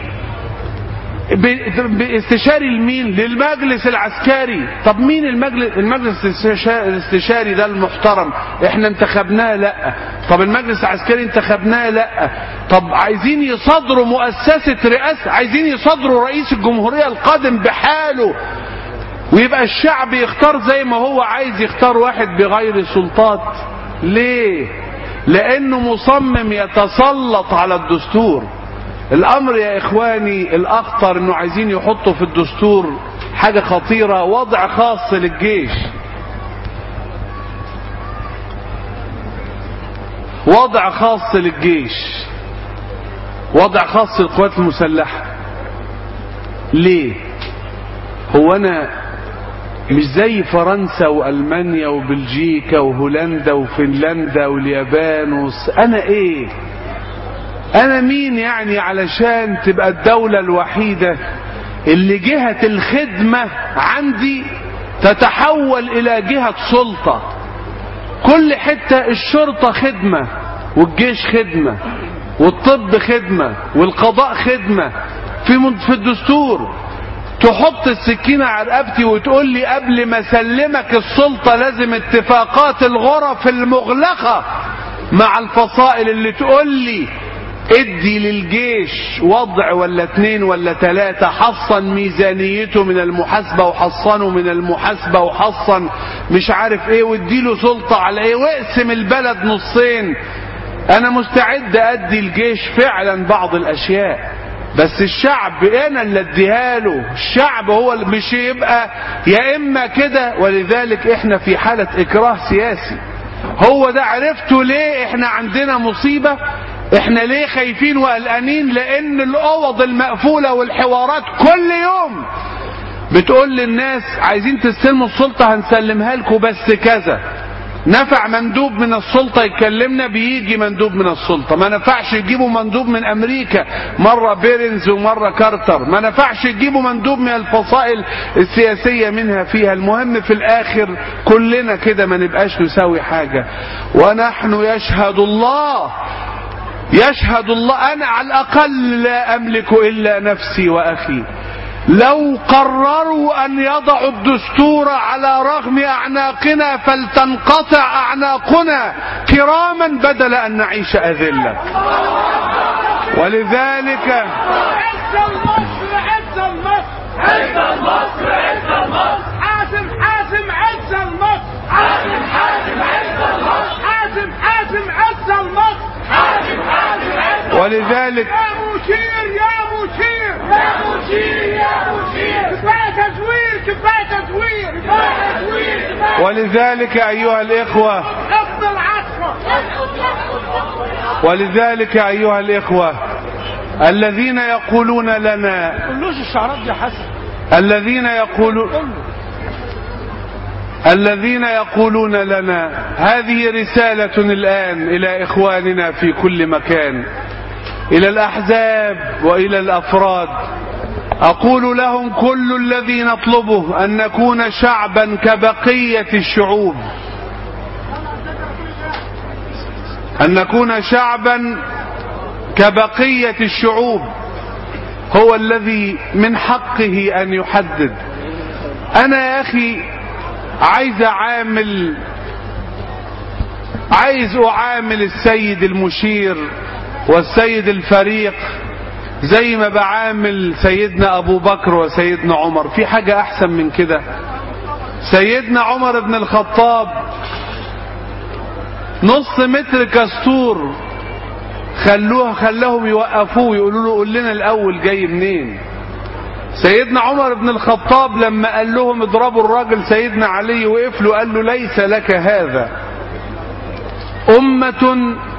باستشاري لمين؟ للمجلس العسكري. طب مين المجلس؟ المجلس الاستشاري ده المحترم احنا انتخبناه؟ لا. طب المجلس العسكري انتخبناه؟ لا. طب عايزين يصدروا مؤسسة رئاسة، عايزين يصدروا رئيس الجمهورية القادم بحاله، ويبقى الشعب يختار زي ما هو عايز، يختار واحد بغير سلطات. ليه؟ لانه مصمم يتسلط على الدستور. الامر يا اخواني الاخطر انه عايزين يحطوا في الدستور حاجة خطيرة، وضع خاص للجيش، وضع خاص للجيش، وضع خاص للقوات المسلحة. ليه؟ هو انا مش زي فرنسا والمانيا وبلجيكا وهولندا وفنلندا واليابان وص... انا ايه؟ انا مين يعني علشان تبقى الدولة الوحيدة اللي جهة الخدمة عندي تتحول الى جهة سلطة؟ كل حتة الشرطة خدمة، والجيش خدمة، والطب خدمة، والقضاء خدمة. في في الدستور تحط السكينة على رقبتي وتقول لي قبل ما اسلمك السلطة لازم اتفاقات الغرف المغلقة مع الفصائل اللي تقول لي ادي للجيش وضع ولا اتنين ولا تلاتة، حصن ميزانيته من المحاسبة وحصنه من المحاسبة وحصن مش عارف ايه، واديله سلطة على ايه، واقسم البلد نصين. انا مستعد ادي الجيش فعلا بعض الاشياء، بس الشعب انا اللي اديها له. الشعب هو اللي مش يبقى يا اما كده. ولذلك احنا في حالة اكراه سياسي. هو ده عرفتوا ليه احنا عندنا مصيبة؟ احنا ليه خايفين وقلقانين؟ لان الاوض المقفولة والحوارات كل يوم بتقول للناس عايزين تستلموا السلطة هنسلمها لكم بس كذا. نفع مندوب من السلطة يكلمنا بيجي مندوب من السلطة، ما نفعش يجيبوا مندوب من امريكا، مرة بيرنز ومرة كارتر، ما نفعش يجيبوا مندوب من الفصائل السياسية منها فيها. المهم في الاخر كلنا كده ما نبقاش نساوي حاجة. ونحن يشهد الله، يشهد الله، انا على الاقل لا املك الا نفسي واخي. لو قرروا ان يضعوا الدستور على رغم اعناقنا فلتنقطع اعناقنا كراما بدل ان نعيش اذلة. ولذلك عز المصر، عز المصر، عز المصر، عز المصر، حازم حازم عز المصر، حازم حازم عز المصر، حازم حازم عز المصر، حازم حازم عز المصر. ولذلك يا مشير يا مشير يا مشير يا مشير، كفاية تزوير كفاية تزوير كفاية تزوير. ولذلك ايها الاخوة، افضل عصر. ولذلك ايها الاخوة الذين يقولون لنا قولوش الشعارات دي يا حسن. الذين يقولون الذين يقولون لنا. هذه رسالة الآن إلى إخواننا في كل مكان، إلى الأحزاب وإلى الأفراد. أقول لهم كل الذي نطلبه أن نكون شعبا كبقية الشعوب، أن نكون شعبا كبقية الشعوب، هو الذي من حقه أن يحدد. أنا يا أخي عايز أعامل عايز أعامل السيد المشير والسيد الفريق زي ما بعامل سيدنا أبو بكر وسيدنا عمر. في حاجة أحسن من كده؟ سيدنا عمر بن الخطاب نص متر كستور خلوها خلاهم يوقفوه يقولوا له قول لنا الأول جاي منين. سيدنا عمر بن الخطاب لما قال لهم اضربوا الراجل سيدنا علي وقف له قال له ليس لك هذا. أمة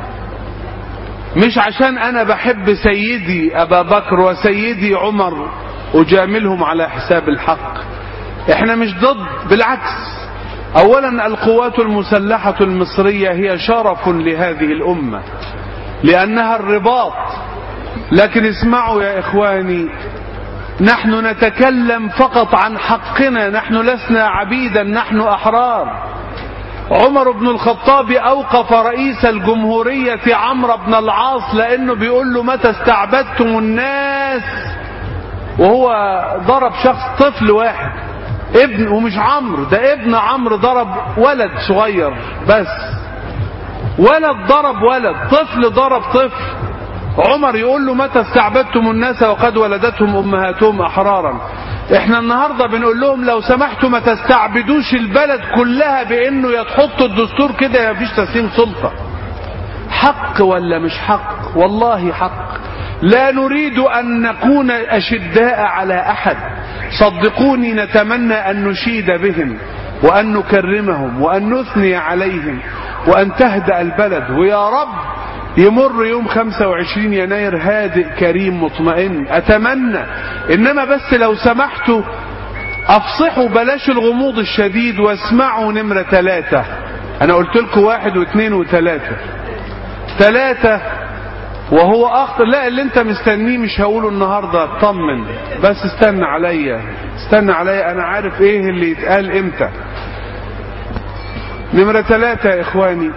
مش عشان أنا بحب سيدي أبا بكر وسيدي عمر أجاملهم على حساب الحق. احنا مش ضد، بالعكس. أولا القوات المسلحة المصرية هي شرف لهذه الأمة لأنها الرباط. لكن اسمعوا يا إخواني، نحن نتكلم فقط عن حقنا، نحن لسنا عبيدا، نحن أحرار. عمر بن الخطاب أوقف رئيس الجمهورية عمرو بن العاص لأنه بيقول له متى استعبدتم الناس، وهو ضرب شخص طفل واحد ابن، ومش عمرو ده ابن عمرو، ضرب ولد صغير بس، ولد ضرب ولد، طفل ضرب طفل. عمر يقول له متى استعبدتم الناس وقد ولدتهم أمهاتهم أحرارا. احنا النهاردة بنقول لهم لو سمحتوا ما تستعبدوش البلد كلها بانه يتحطوا الدستور كده مفيش تسليم سلطة. حق ولا مش حق؟ والله حق. لا نريد ان نكون اشداء على احد، صدقوني نتمنى ان نشيد بهم وان نكرمهم وان نثني عليهم وان تهدأ البلد، ويا رب يمر يوم خمسة وعشرين يناير هادئ كريم مطمئن، اتمنى. انما بس لو سمحتوا افصحوا، بلاش الغموض الشديد، واسمعوا نمرة ثلاثة. انا قلت لكم واحد واثنين وثلاثة. ثلاثة وهو اخطر. لا اللي انت مستنيه مش هقوله النهاردة، اطمن بس، استنى عليا استنى عليا انا عارف ايه اللي يتقال امتى. نمرة ثلاثة يا اخواني،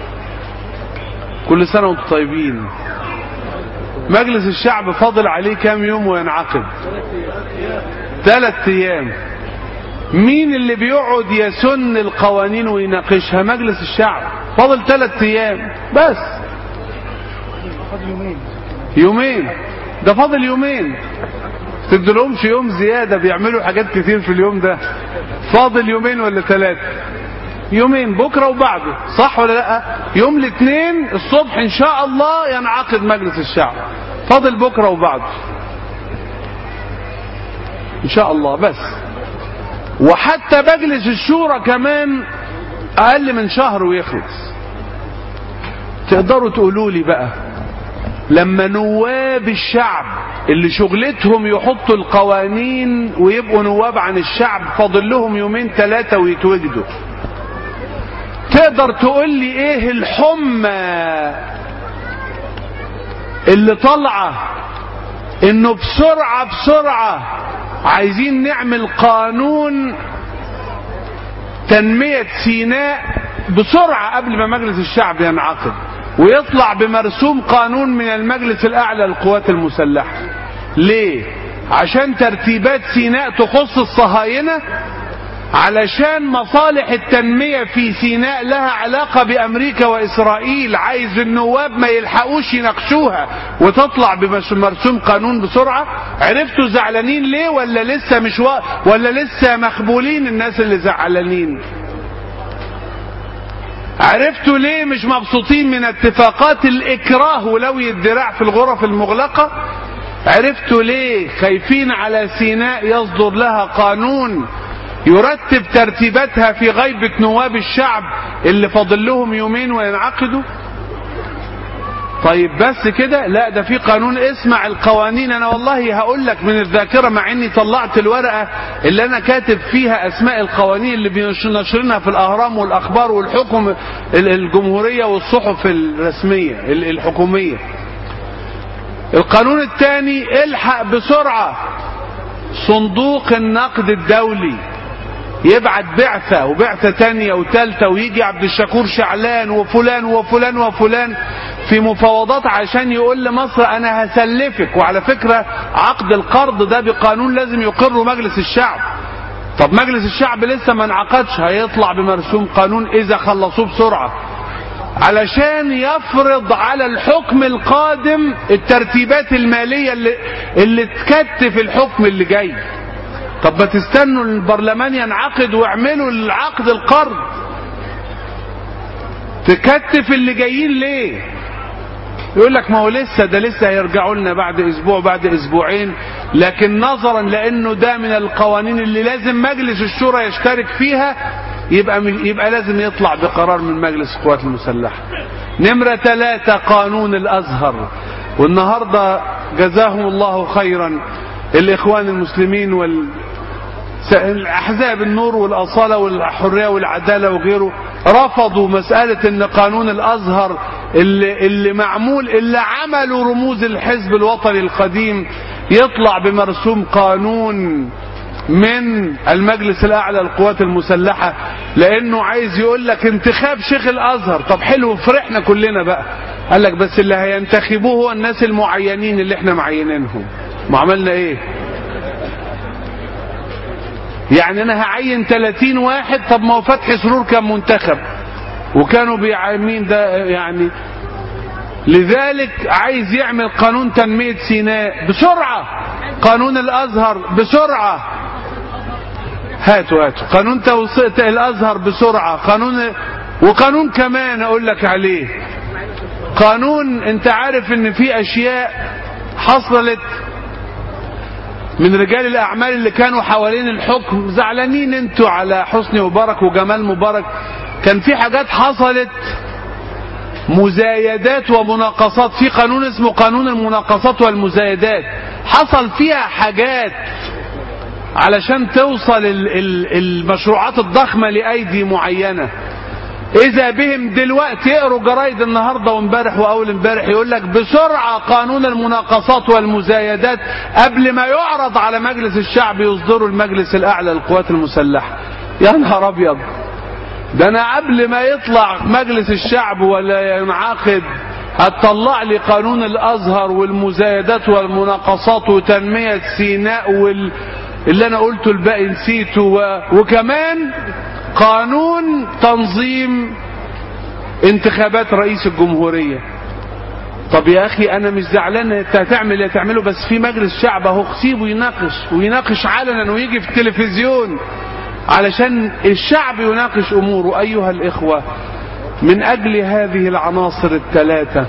كل سنة وانتم طيبين. مجلس الشعب فاضل عليه كام يوم وينعقد؟ ثلاث ايام. مين اللي بيقعد يسن القوانين ويناقشها؟ مجلس الشعب. فاضل ثلاث ايام بس، يومين، ده فاضل يومين. تدلهمش يوم زيادة، بيعملوا حاجات كتير في اليوم ده. فاضل يومين ولا ثلاثة؟ يومين، بكرة وبعده، صح ولا لا؟ يوم الاثنين الصبح ان شاء الله ينعقد مجلس الشعب. فاضل بكرة وبعده ان شاء الله بس. وحتى مجلس الشورى كمان اقل من شهر ويخلص. تقدروا تقولوا لي بقى لما نواب الشعب اللي شغلتهم يحطوا القوانين ويبقوا نواب عن الشعب فاضل لهم يومين ثلاثة ويتوجدوا، تقدر تقول لي ايه الحمى اللي طالعه انه بسرعة بسرعة عايزين نعمل قانون تنمية سيناء بسرعة قبل ما مجلس الشعب ينعقد، ويطلع بمرسوم قانون من المجلس الاعلى للقوات المسلحة؟ ليه؟ عشان ترتيبات سيناء تخص الصهاينة؟ علشان مصالح التنمية في سيناء لها علاقة بأمريكا وإسرائيل؟ عايز النواب ما يلحقوش يناقشوها وتطلع بمرسوم قانون بسرعة؟ عرفتوا زعلانين ليه ولا لسه مش و... ولا لسه مخبولين الناس اللي زعلانين؟ عرفتوا ليه مش مبسوطين من اتفاقات الإكراه ولوي الذراع في الغرف المغلقة؟ عرفتوا ليه خايفين على سيناء يصدر لها قانون يرتب ترتيباتها في غيبة نواب الشعب اللي فاضل لهم يومين وينعقدوا؟ طيب بس كده؟ لا، ده في قانون. اسمع القوانين. انا والله هقول لك من الذاكرة، مع اني طلعت الورقة اللي انا كاتب فيها اسماء القوانين اللي بنشرنها في الاهرام والاخبار والحكم الجمهورية والصحف الرسمية الحكومية. القانون الثاني، الحق بسرعة صندوق النقد الدولي يبعت بعثة وبعثة تانية وتالتة، ويجي عبد الشكور شعلان وفلان وفلان وفلان في مفاوضات عشان يقول لمصر انا هسلفك. وعلى فكرة عقد القرض ده بقانون لازم يقره مجلس الشعب. طب مجلس الشعب لسه ما انعقدش، هيطلع بمرسوم قانون اذا خلصوه بسرعة علشان يفرض على الحكم القادم الترتيبات المالية اللي, اللي تكتف الحكم اللي جاي. طب ما تستنوا البرلمان ينعقد واعملوا العقد القرض، تكتف اللي جايين ليه؟ يقول لك ما هو لسه ده لسه هيرجعوا لنا بعد اسبوع بعد اسبوعين. لكن نظرا لانه ده من القوانين اللي لازم مجلس الشورى يشترك فيها، يبقى يبقى لازم يطلع بقرار من مجلس القوات المسلحة. نمرة ثلاثة، قانون الازهر. والنهارده جزاهم الله خيرا الاخوان المسلمين وال احزاب النور والاصاله والحريه والعداله وغيره رفضوا مساله ان قانون الازهر اللي, اللي معمول اللي عملوا رموز الحزب الوطني القديم يطلع بمرسوم قانون من المجلس الاعلى للقوات المسلحه، لانه عايز يقول لك انتخاب شيخ الازهر. طب حلو، فرحنا كلنا بقى. قال لك بس اللي هينتخبوه هو الناس المعينين اللي احنا معينينهم. ما عملنا ايه؟ يعني انا هعين ثلاثين واحد. طب ما هو فتحي سرور كان منتخب وكانوا بيعينين ده يعني. لذلك عايز يعمل قانون تنمية سيناء بسرعة، قانون الازهر بسرعة، هاتوا هاتوا قانون توسيط الازهر بسرعة، قانون وقانون كمان اقول لك عليه. قانون انت عارف ان في اشياء حصلت من رجال الاعمال اللي كانوا حوالين الحكم، زعلانين انتوا على حسني مبارك وجمال مبارك. كان في حاجات حصلت مزايدات ومناقصات في قانون اسمه قانون المناقصات والمزايدات، حصل فيها حاجات علشان توصل المشروعات الضخمة لأيدي معينة. إذا بهم دلوقتي يقروا جرايد النهاردة وامبارح وأول امبارح يقول لك بسرعة قانون المناقصات والمزايدات قبل ما يعرض على مجلس الشعب يصدره المجلس الأعلى للقوات المسلحة. يا نهار أبيض، ده أنا قبل ما يطلع مجلس الشعب ولا ينعقد هتطلع لي قانون الأزهر والمزايدات والمناقصات وتنمية سيناء وال... اللي أنا قلته الباقي نسيته و... وكمان قانون تنظيم انتخابات رئيس الجمهورية. طب يا أخي أنا مش زعلان، أنت هتعمل اللي هتعمله، بس في مجلس شعب أهو، سيبه يناقش ويناقش علنا ويجي في التلفزيون علشان الشعب يناقش أموره. أيها الإخوة، من أجل هذه العناصر الثلاثة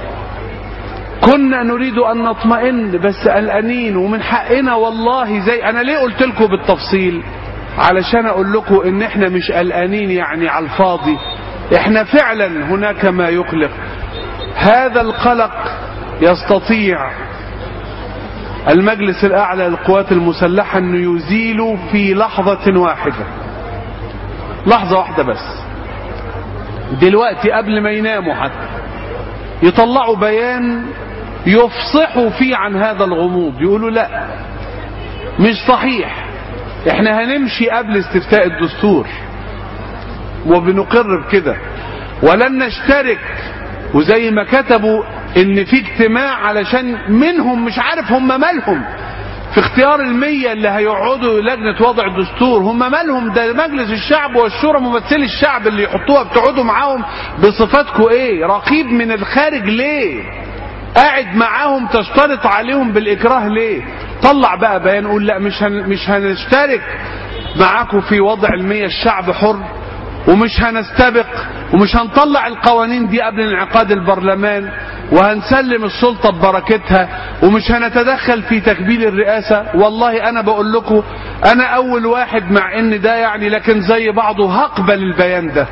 كنا نريد أن نطمئن بس قلقانين، ومن حقنا والله. زي أنا ليه قلت لكم بالتفصيل؟ علشان أقول لكم إن إحنا مش قلقانين يعني على الفاضي، إحنا فعلا هناك ما يقلق. هذا القلق يستطيع المجلس الأعلى للقوات المسلحة أن يزيله في لحظة واحدة، لحظة واحدة بس. دلوقتي قبل ما يناموا حتى يطلعوا بيان يفصحوا فيه عن هذا الغموض، يقولوا لا مش صحيح، احنا هنمشي قبل استفتاء الدستور وبنقر بكده ولن نشترك. وزي ما كتبوا ان في اجتماع علشان منهم مش عارف هم مالهم في اختيار المية اللي هيقعدوا لجنة وضع الدستور، هم مالهم؟ ده مجلس الشعب والشورى ممثلي الشعب اللي يحطوها، بتقعدوا معاهم بصفاتكم ايه؟ رقيب من الخارج ليه؟ قاعد معاهم تشترط عليهم بالإكراه ليه؟ طلع بقى بيان قول لا مش هن مش هنشترك معاكم في وضع المية، الشعب حر، ومش هنستبق ومش هنطلع القوانين دي قبل انعقاد البرلمان، وهنسلم السلطة ببركتها، ومش هنتدخل في تكبيل الرئاسة. والله أنا بقول لكم أنا أول واحد مع إن ده يعني، لكن زي بعضه هقبل البيان ده،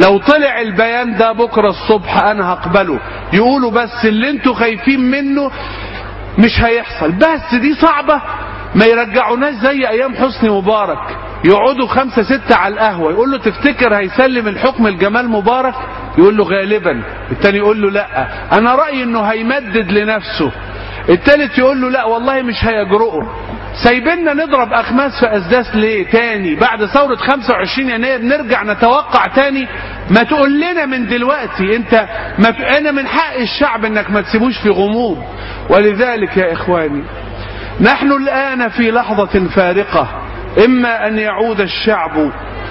لو طلع البيان ده بكرة الصبح انا هقبله. يقولوا بس اللي انتوا خايفين منه مش هيحصل، بس دي صعبة. ما يرجعوناش زي ايام حسني مبارك، يقعدوا خمسة ستة على القهوة، يقول له تفتكر هيسلم الحكم لجمال مبارك؟ يقول له غالبا. التاني يقول له لا انا رأيي انه هيمدد لنفسه. التالت يقول له لا والله مش هيجرؤه. سايبنا نضرب اخماس في اسداس ليه تاني؟ بعد ثورة خمسة وعشرين يناير نرجع نتوقع تاني؟ ما تقول لنا من دلوقتي. انت ما ت... انا من حق الشعب انك ما تسيبوش في غموض. ولذلك يا اخواني نحن الان في لحظة فارقة، اما ان يعود الشعب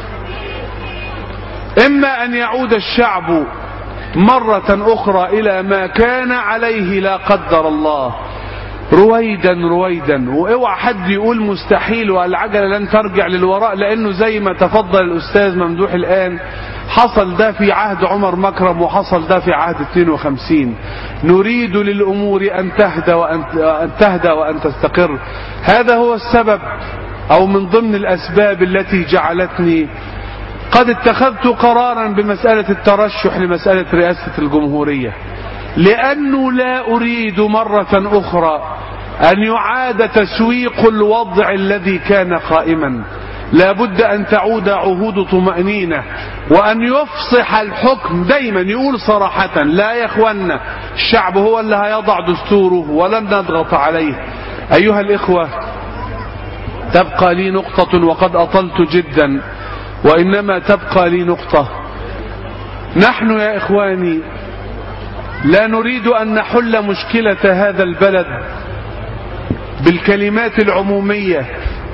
اما ان يعود الشعب مرة اخرى الى ما كان عليه لا قدر الله، رويدا رويدا. واوعى حد يقول مستحيل والعجلة لن ترجع للوراء، لانه زي ما تفضل الاستاذ ممدوح الان حصل ده في عهد عمر مكرم وحصل ده في عهد اثنين وخمسين. نريد للامور ان تهدى وان تهدى وان تستقر. هذا هو السبب او من ضمن الاسباب التي جعلتني قد اتخذت قرارا بمسألة الترشح لمسألة رئاسة الجمهورية، لأنه لا أريد مرة أخرى أن يعاد تسويق الوضع الذي كان قائما. لا بد أن تعود عهود طمأنينة وأن يفصح الحكم. دايما يقول صراحة لا يا اخوانا الشعب هو اللي هيضع دستوره ولن نضغط عليه. أيها الإخوة تبقى لي نقطة وقد أطلت جدا، وإنما تبقى لي نقطة. نحن يا إخواني لا نريد أن نحل مشكلة هذا البلد بالكلمات العمومية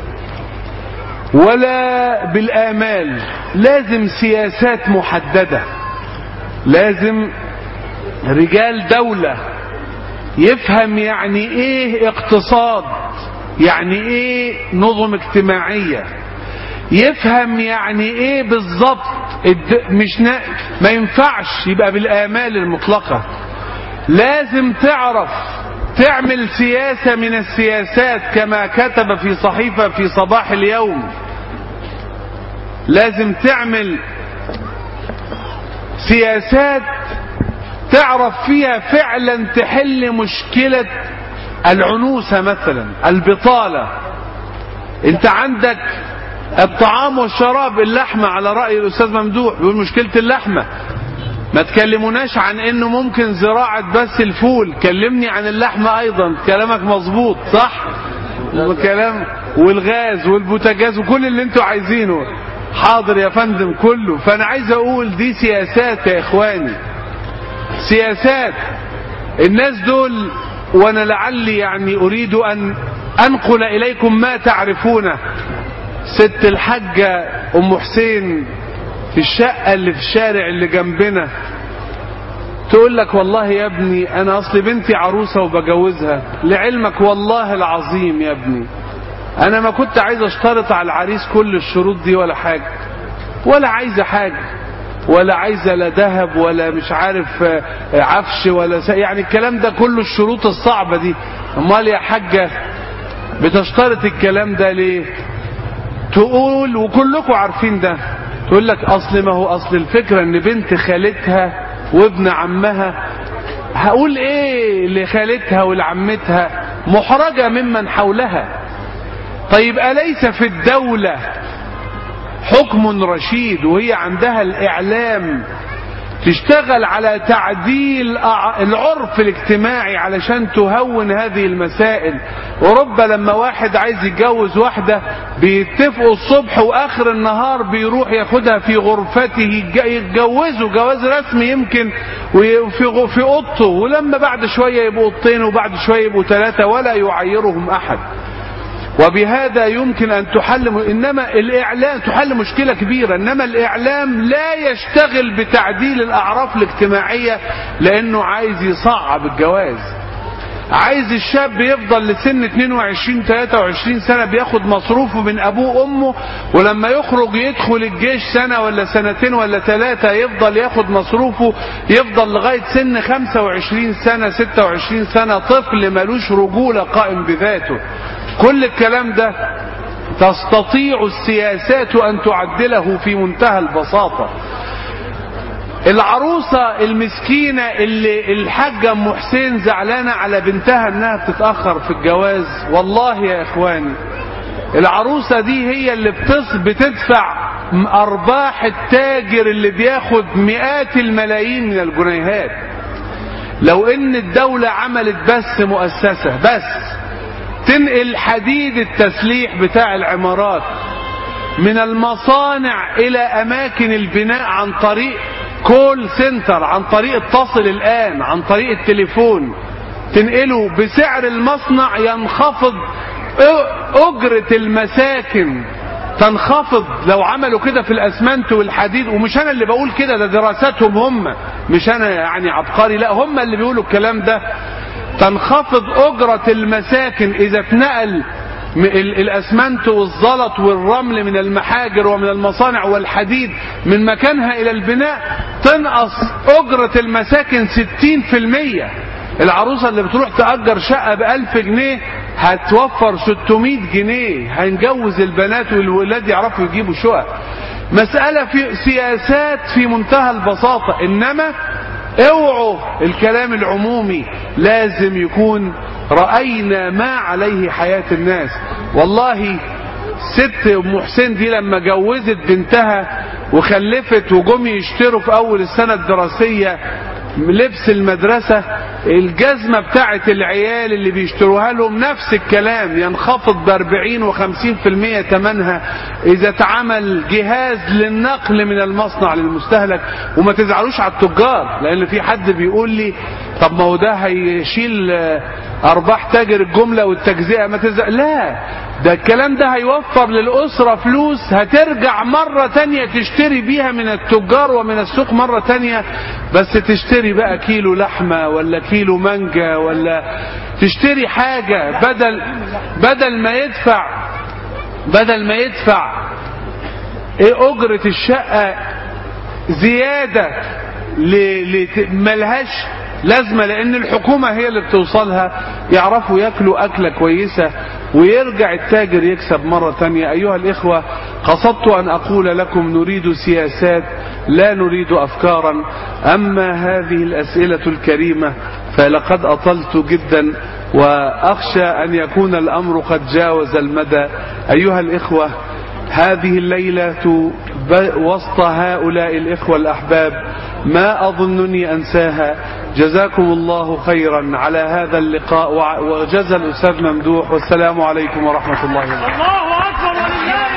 ولا بالآمال. لازم سياسات محددة، لازم رجال دولة يفهم يعني ايه اقتصاد، يعني ايه نظم اجتماعية، يفهم يعني ايه بالظبط. مش نا... ما ينفعش يبقى بالآمال المطلقة. لازم تعرف تعمل سياسة من السياسات كما كتب في صحيفة في صباح اليوم. لازم تعمل سياسات تعرف فيها فعلا تحل مشكلة العنوسة مثلا، البطالة. انت عندك الطعام والشراب، اللحمة على رأي الأستاذ ممدوح يقول مشكلة اللحمة. ما تكلموناش عن انه ممكن زراعة بس الفول، كلمني عن اللحمة ايضا. كلامك مظبوط صح، وكلام والغاز والبوتاجاز وكل اللي انتوا عايزينه حاضر يا فندم كله. فانا عايز اقول دي سياسات يا اخواني، سياسات. الناس دول وانا لعلي يعني اريد ان انقل اليكم ما تعرفونه. ست الحاجة ام حسين في الشقة اللي في الشارع اللي جنبنا تقول لك والله يا ابني انا اصل بنتي عروسة وبجوزها. لعلمك والله العظيم يا ابني انا ما كنت عايز اشترط على العريس كل الشروط دي ولا حاجة، ولا عايزة حاجة، ولا عايزة لا ذهب ولا مش عارف عفش ولا س... يعني الكلام ده كله الشروط الصعبة دي. امال يا حاجة بتشترط الكلام ده ليه؟ تقول وكلكم عارفين ده، تقول لك اصل ما هو اصل الفكرة ان بنت خالتها وابن عمها، هقول ايه لخالتها ولعمتها، محرجة ممن حولها. طيب أليس في الدولة حكم رشيد وهي عندها الإعلام تشتغل على تعديل العرف الاجتماعي علشان تهون هذه المسائل؟ ورب لما واحد عايز يتجوز واحدة بيتفقوا الصبح واخر النهار بيروح ياخدها في غرفته يتجوزوا جواز رسمي يمكن وفي في اوضته، ولما بعد شوية يبقوا اوضتين وبعد شوية يبقوا ثلاثة ولا يعيرهم احد. وبهذا يمكن أن تحل، إنما الإعلام تحل مشكلة كبيرة، إنما الإعلام لا يشتغل بتعديل الأعراف الاجتماعية لأنه عايز يصعب الجواز. عايز الشاب يفضل لسن اثنين وعشرين ثلاثة وعشرين سنة بياخد مصروفه من أبوه وأمه، ولما يخرج يدخل الجيش سنة ولا سنتين ولا ثلاثة يفضل ياخد مصروفه، يفضل لغاية سن خمسة وعشرين سنة ستة وعشرين سنة طفل ملوش رجولة قائم بذاته. كل الكلام ده تستطيع السياسات أن تعدله في منتهى البساطة. العروسة المسكينة اللي الحاجة ام حسين زعلانة على بنتها انها بتتأخر في الجواز، والله يا اخواني العروسة دي هي اللي بتدفع ارباح التاجر اللي بياخد مئات الملايين من الجنيهات. لو ان الدولة عملت بس مؤسسة بس تنقل حديد التسليح بتاع العمارات من المصانع الى اماكن البناء عن طريق كول سنتر، عن طريق اتصل الان، عن طريق التليفون، تنقله بسعر المصنع، ينخفض اجرة المساكن، تنخفض. لو عملوا كده في الاسمنت والحديد، ومش انا اللي بقول كده، ده دراساتهم هم، مش انا يعني عبقري، لا هم اللي بيقولوا الكلام ده. تنخفض اجرة المساكن اذا اتنقل الاسمنت والزلط والرمل من المحاجر ومن المصانع والحديد من مكانها الى البناء، تنقص اجرة المساكن ستين في المية. العروسة اللي بتروح تأجر شقة بألف جنيه هتوفر ستمائة جنيه، هنجوز البنات والولاد يعرفوا يجيبوا شقق. مسألة في سياسات في منتهى البساطة، انما اوعوا الكلام العمومي، لازم يكون رأينا ما عليه حياة الناس. والله ست ام حسين دي لما جوزت بنتها وخلفت وجم يشتروا في اول السنة الدراسية لبس المدرسة، الجزمة بتاعت العيال اللي بيشتروها لهم نفس الكلام، ينخفض باربعين وخمسين في المية تمنها اذا اتعمل جهاز للنقل من المصنع للمستهلك. وما تزعلوش على التجار، لان في حد بيقول لي طب ما هو ده هيشيل ارباح تاجر الجملة والتجزئة، ما تزعل، لا، ده الكلام ده هيوفر للأسرة فلوس هترجع مرة تانية تشتري بيها من التجار ومن السوق مرة تانية، بس تشتري بقى كيلو لحمة ولا كيلو مانجا، ولا تشتري حاجة بدل بدل ما يدفع بدل ما يدفع ايه أجرة الشقة زيادة ملهاش لازمة، لأن الحكومة هي اللي بتوصلها، يعرفوا ياكلوا أكلة كويسة ويرجع التاجر يكسب مرة تانية. أيها الإخوة، قصدت أن أقول لكم نريد سياسات لا نريد أفكارا. أما هذه الأسئلة الكريمة فلقد أطلت جدا، وأخشى أن يكون الأمر قد جاوز المدى. أيها الإخوة، هذه الليلة وسط هؤلاء الإخوة الأحباب ما أظنني أنساها. جزاكم الله خيرا على هذا اللقاء، وجزا الأستاذ ممدوح، والسلام عليكم ورحمة الله وبركاته. الله أكبر ولله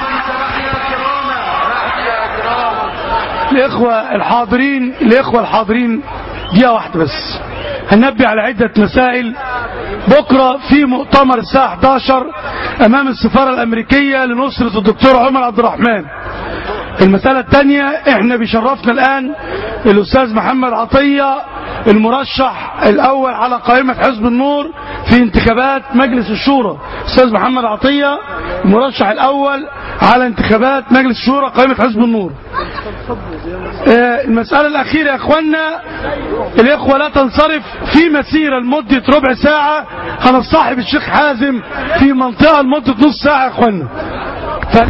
الحمد. الإخوة الحاضرين الإخوة الحاضرين دقيقة واحدة بس، هننبه على عدة مسائل. بكرة في مؤتمر الساعة احد عشر أمام السفارة الأمريكية لنصرة الدكتور عمر عبد الرحمن. المسألة الثانية، احنا بيشرفنا الآن الأستاذ محمد عطية، المرشح الأول على قائمة حزب النور في انتخابات مجلس الشورى. أستاذ محمد عطية المرشح الأول على انتخابات مجلس الشورى قائمة حزب النور. آه المسألة الأخيرة يا أخوانا، الإخوة لا تنصرف في مسيرة لمدة ربع ساعة، هنصاحب الشيخ حازم في منطقة لمدة نص ساعة يا أخوانا. ف...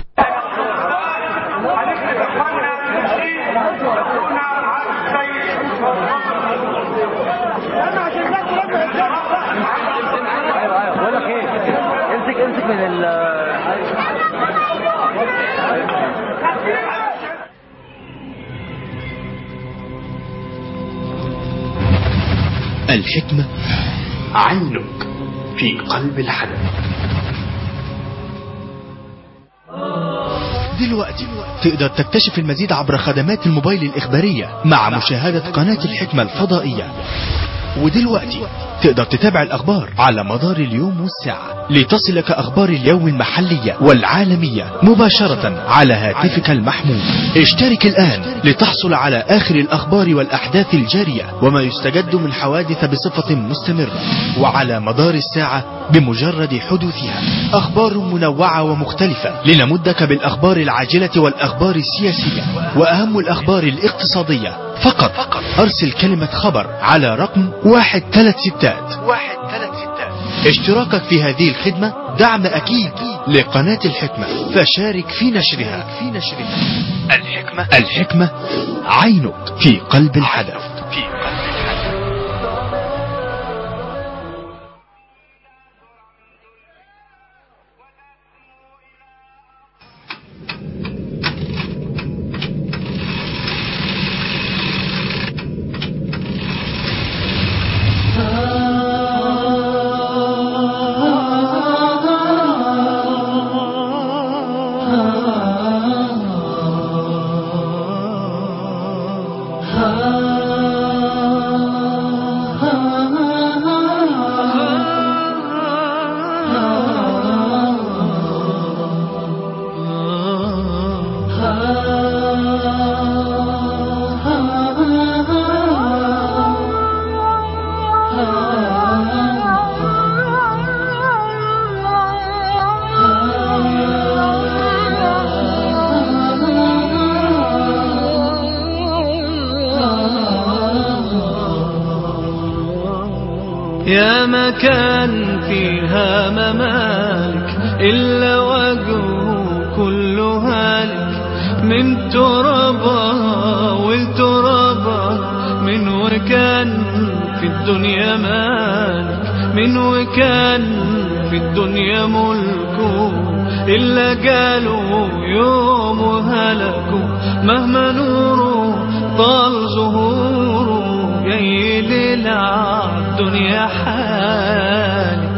الحكمة عنك في قلب الحدث. دلوقتي تقدر تكتشف المزيد عبر خدمات الموبايل الإخبارية مع مشاهدة قناة الحكمة الفضائية. ودلوقتي تقدر تتابع الأخبار على مدار اليوم والساعة لتصلك أخبار اليوم المحلية والعالمية مباشرة على هاتفك المحمول. اشترك الآن لتحصل على آخر الأخبار والأحداث الجارية وما يستجد من حوادث بصفة مستمرة وعلى مدار الساعة بمجرد حدوثها. أخبار منوعة ومختلفة لنمدك بالأخبار العاجلة والأخبار السياسية وأهم الأخبار الاقتصادية. فقط أرسل كلمة خبر على رقم واحد ثلاث ستات. اشتراكك في هذه الخدمة دعم أكيد لقناة الحكمة فشارك في نشرها. في نشرها. الحكمة الحكمة عينك في قلب الحدث. في قلب الحدث. يا مكان فيها ممالك إلا وجهه كل هالك، من ترابها والترابها، من وكان في الدنيا مالك، من وكان في الدنيا ملكه، إلا قالوا يوم هلكوا، مهما نوره طال ظهوره، جاي للعب الدنيا حالي.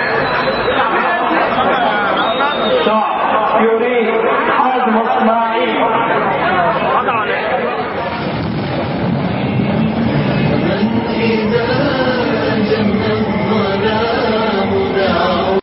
يريد حزم اسماعيل